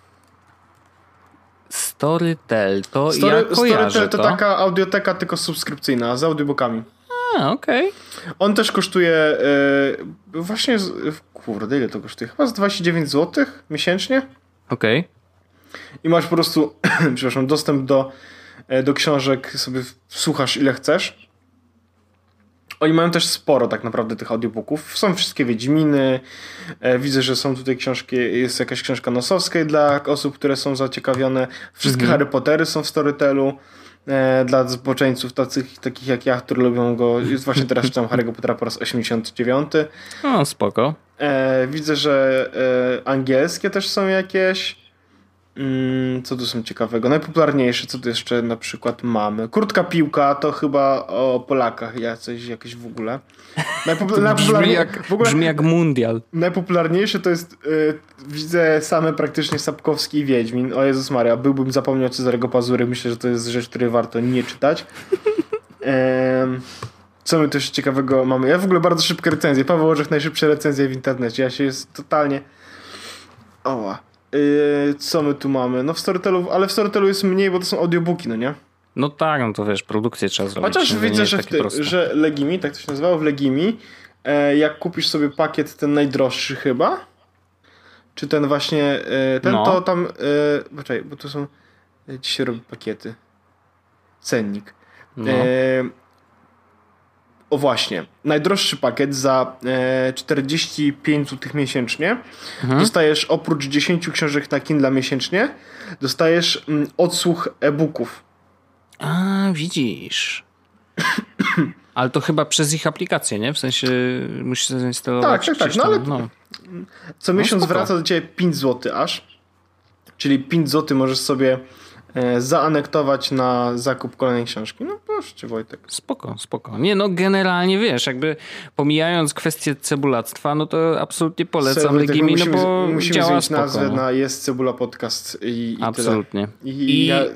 Storytel, to Story, ja kojarzę Storytel to, to taka audioteka tylko subskrypcyjna, z audiobookami. A, okej. Okay. On też kosztuje e, właśnie, z, kurde, ile to kosztuje? Chyba z dwadzieścia dziewięć złotych miesięcznie. Okej. Okay. I masz po prostu, przepraszam, dostęp do, do książek, sobie słuchasz ile chcesz. Oni mają też sporo tak naprawdę tych audiobooków. Są wszystkie Wiedźminy. E, widzę, że są tutaj książki, jest jakaś książka Nosowskiej dla osób, które są zaciekawione. Wszystkie mm-hmm. Harry Pottery są w Storytelu. E, dla zboczeńców takich, takich jak ja, którzy lubią go. Jest właśnie teraz czytam Harry'ego Pottera po raz osiemdziesiąty dziewiąty. O, spoko. E, widzę, że e, angielskie też są jakieś. Mm, co tu są ciekawego? Najpopularniejsze, co tu jeszcze na przykład mamy? Kurtka piłka to chyba o Polakach, ja coś jakieś w ogóle. Najpopular... brzmi, jak, w ogóle brzmi jak mundial. Najpopularniejsze to jest, yy, widzę same praktycznie Sapkowski i Wiedźmin. O Jezus Maria, byłbym zapomniał Cezarego Pazury. Myślę, że to jest rzecz, której warto nie czytać. Yy, co my też ciekawego mamy? Ja w ogóle bardzo szybkie recenzje. Paweł Orzech, najszybsze recenzje w internecie. Ja się jest totalnie... Oła. Yy, co my tu mamy? No w Storytelu, ale w Storytelu jest mniej, bo to są audiobooki, no nie? No tak, no to wiesz, produkcję trzeba zrobić. Chociaż widzę, że, ty, że Legimi, tak to się nazywało, w Legimi, e, jak kupisz sobie pakiet ten najdroższy chyba, czy ten właśnie, e, ten no. to tam, e, poczekaj, bo to są, e, dzisiaj robię pakiety, cennik. No. E, o właśnie, najdroższy pakiet za e, czterdzieści pięć złotych miesięcznie, mhm. dostajesz oprócz dziesięć książek na Kindle miesięcznie, dostajesz mm, odsłuch e-booków. A, widzisz. Ale to chyba przez ich aplikację, nie? W sensie musisz zainstalować. Tak, tak, tak. No, ale no. Co miesiąc no, wraca do ciebie pięć złotych aż. Czyli pięć złotych możesz sobie e, zaanektować na zakup kolejnej książki. No proszę cię, Wojtek. Spoko, spoko. Nie, no generalnie wiesz, jakby pomijając kwestię cebulactwa, no to absolutnie polecam Legimi, no bo musimy działa zmienić spoko, nazwę no. na Jest Cebula Podcast i, i absolutnie. tyle. I, I ja...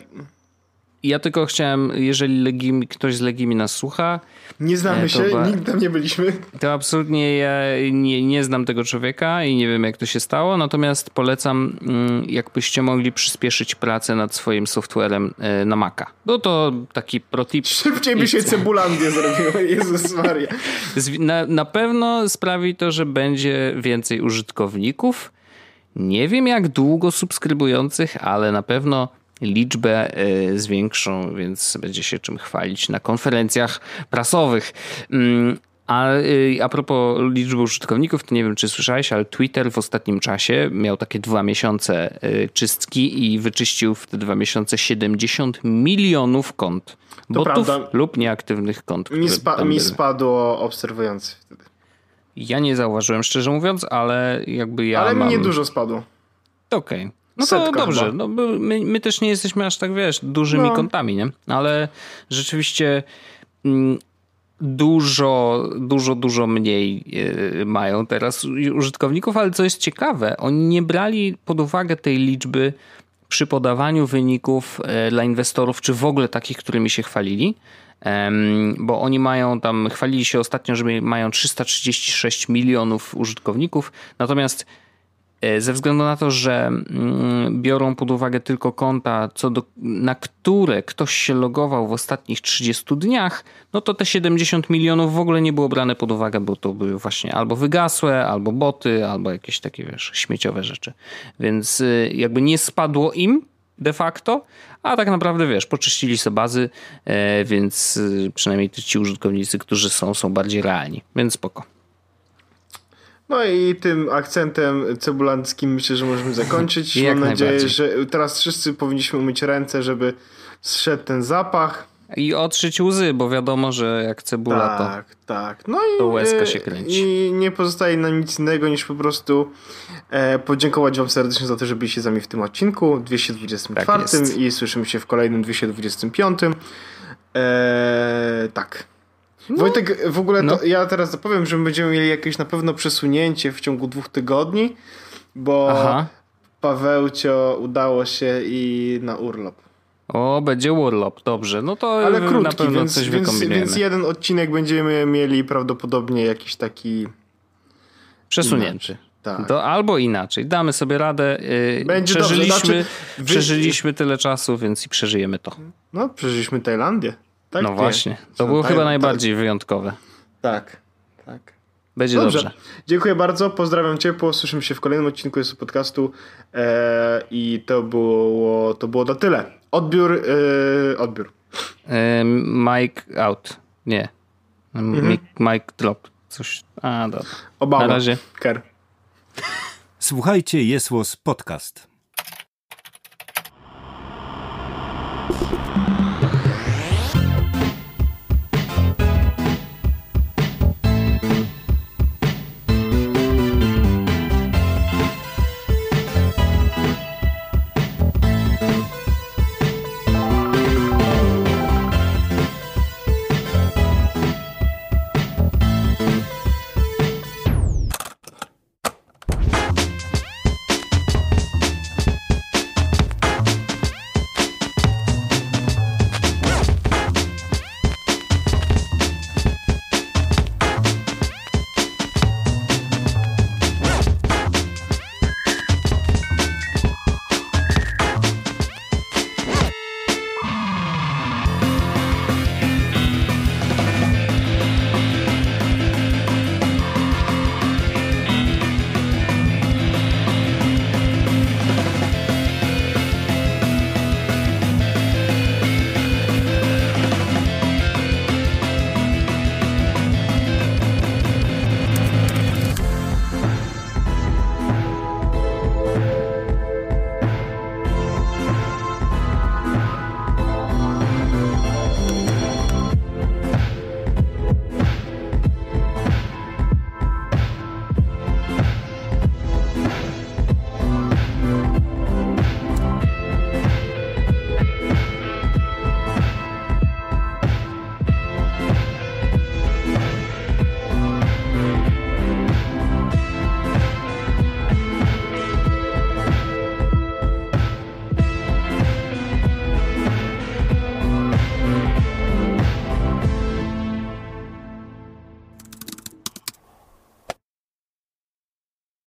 Ja tylko chciałem, jeżeli Legimi, ktoś z Legimi nas słucha... Nie znamy się, ba... nigdy tam nie byliśmy. To absolutnie ja nie, nie znam tego człowieka i nie wiem, jak to się stało, natomiast polecam, jakbyście mogli przyspieszyć pracę nad swoim softwarem na Maca. No to taki protip. Szybciej by się Cebulandię zrobiło, Jezus Maria. Na, na pewno sprawi to, że będzie więcej użytkowników. Nie wiem, jak długo subskrybujących, ale na pewno liczbę y, zwiększą, więc będzie się czym chwalić na konferencjach prasowych. Mm, a, y, a propos liczby użytkowników, to nie wiem, czy słyszałeś, ale Twitter w ostatnim czasie miał takie dwa miesiące y, czystki i wyczyścił w te dwa miesiące siedemdziesiąt milionów kont. To botów prawda. lub nieaktywnych kont. Mi, spa- mi spadło obserwujący wtedy. Ja nie zauważyłem, szczerze mówiąc, ale jakby ja Ale mam... mi niedużo spadło. Okej. Okay. No to Setka dobrze, chyba. no my, my też nie jesteśmy aż tak, wiesz, dużymi no. kontami, nie? Ale rzeczywiście mm, dużo, dużo, dużo mniej yy, mają teraz użytkowników, ale co jest ciekawe, oni nie brali pod uwagę tej liczby przy podawaniu wyników yy, dla inwestorów, czy w ogóle takich, którymi się chwalili, yy, bo oni mają tam, chwalili się ostatnio, że mają trzysta trzydzieści sześć milionów użytkowników, natomiast ze względu na to, że biorą pod uwagę tylko konta, co do, na które ktoś się logował w ostatnich trzydziestu dniach, no to te siedemdziesiąt milionów w ogóle nie było brane pod uwagę, bo to były właśnie albo wygasłe, albo boty, albo jakieś takie, wiesz, śmieciowe rzeczy. Więc jakby nie spadło im de facto, a tak naprawdę, wiesz, poczyścili sobie bazy, więc przynajmniej ci użytkownicy, którzy są, są bardziej realni. Więc spoko. No i tym akcentem cebulanckim myślę, że możemy zakończyć. Mam nadzieję, że teraz wszyscy powinniśmy umyć ręce, żeby zszedł ten zapach. I otrzyć łzy, bo wiadomo, że jak cebula tak, to, tak. No i, to łezka się kręci. I nie pozostaje nam nic innego niż po prostu e, podziękować wam serdecznie za to, że byliście z nami w tym odcinku dwieście dwudziestym czwartym tak i słyszymy się w kolejnym dwieście dwudziestym piątym. E, tak. No, Wojtek, w ogóle no. to ja teraz zapowiem, że będziemy mieli jakieś na pewno przesunięcie w ciągu dwóch tygodni, bo Aha. Pawełcio udało się i na urlop. O, będzie urlop, dobrze. No to ale krótki, na pewno więc, coś więc, wykombinujemy. Więc jeden odcinek będziemy mieli prawdopodobnie jakiś taki przesunięty. Inaczej. Tak. To albo inaczej. Damy sobie radę. Yy, Będzie przeżyliśmy, dobrze. Znaczy, wy... przeżyliśmy tyle czasu, więc i przeżyjemy to. No, przeżyliśmy Tajlandię. Tak, no właśnie. To no, było tak, chyba najbardziej tak. wyjątkowe. Tak, tak. Będzie dobrze. dobrze. Dziękuję bardzo, pozdrawiam ciepło, słyszymy się w kolejnym odcinku jest podcastu e, i to było, to było na tyle. Odbiór, e, odbiór. E, Mike out. Nie. Mhm. Mike drop. Coś. A, dobra. Obama. Na razie. Ker. Słuchajcie, Jest Podcast.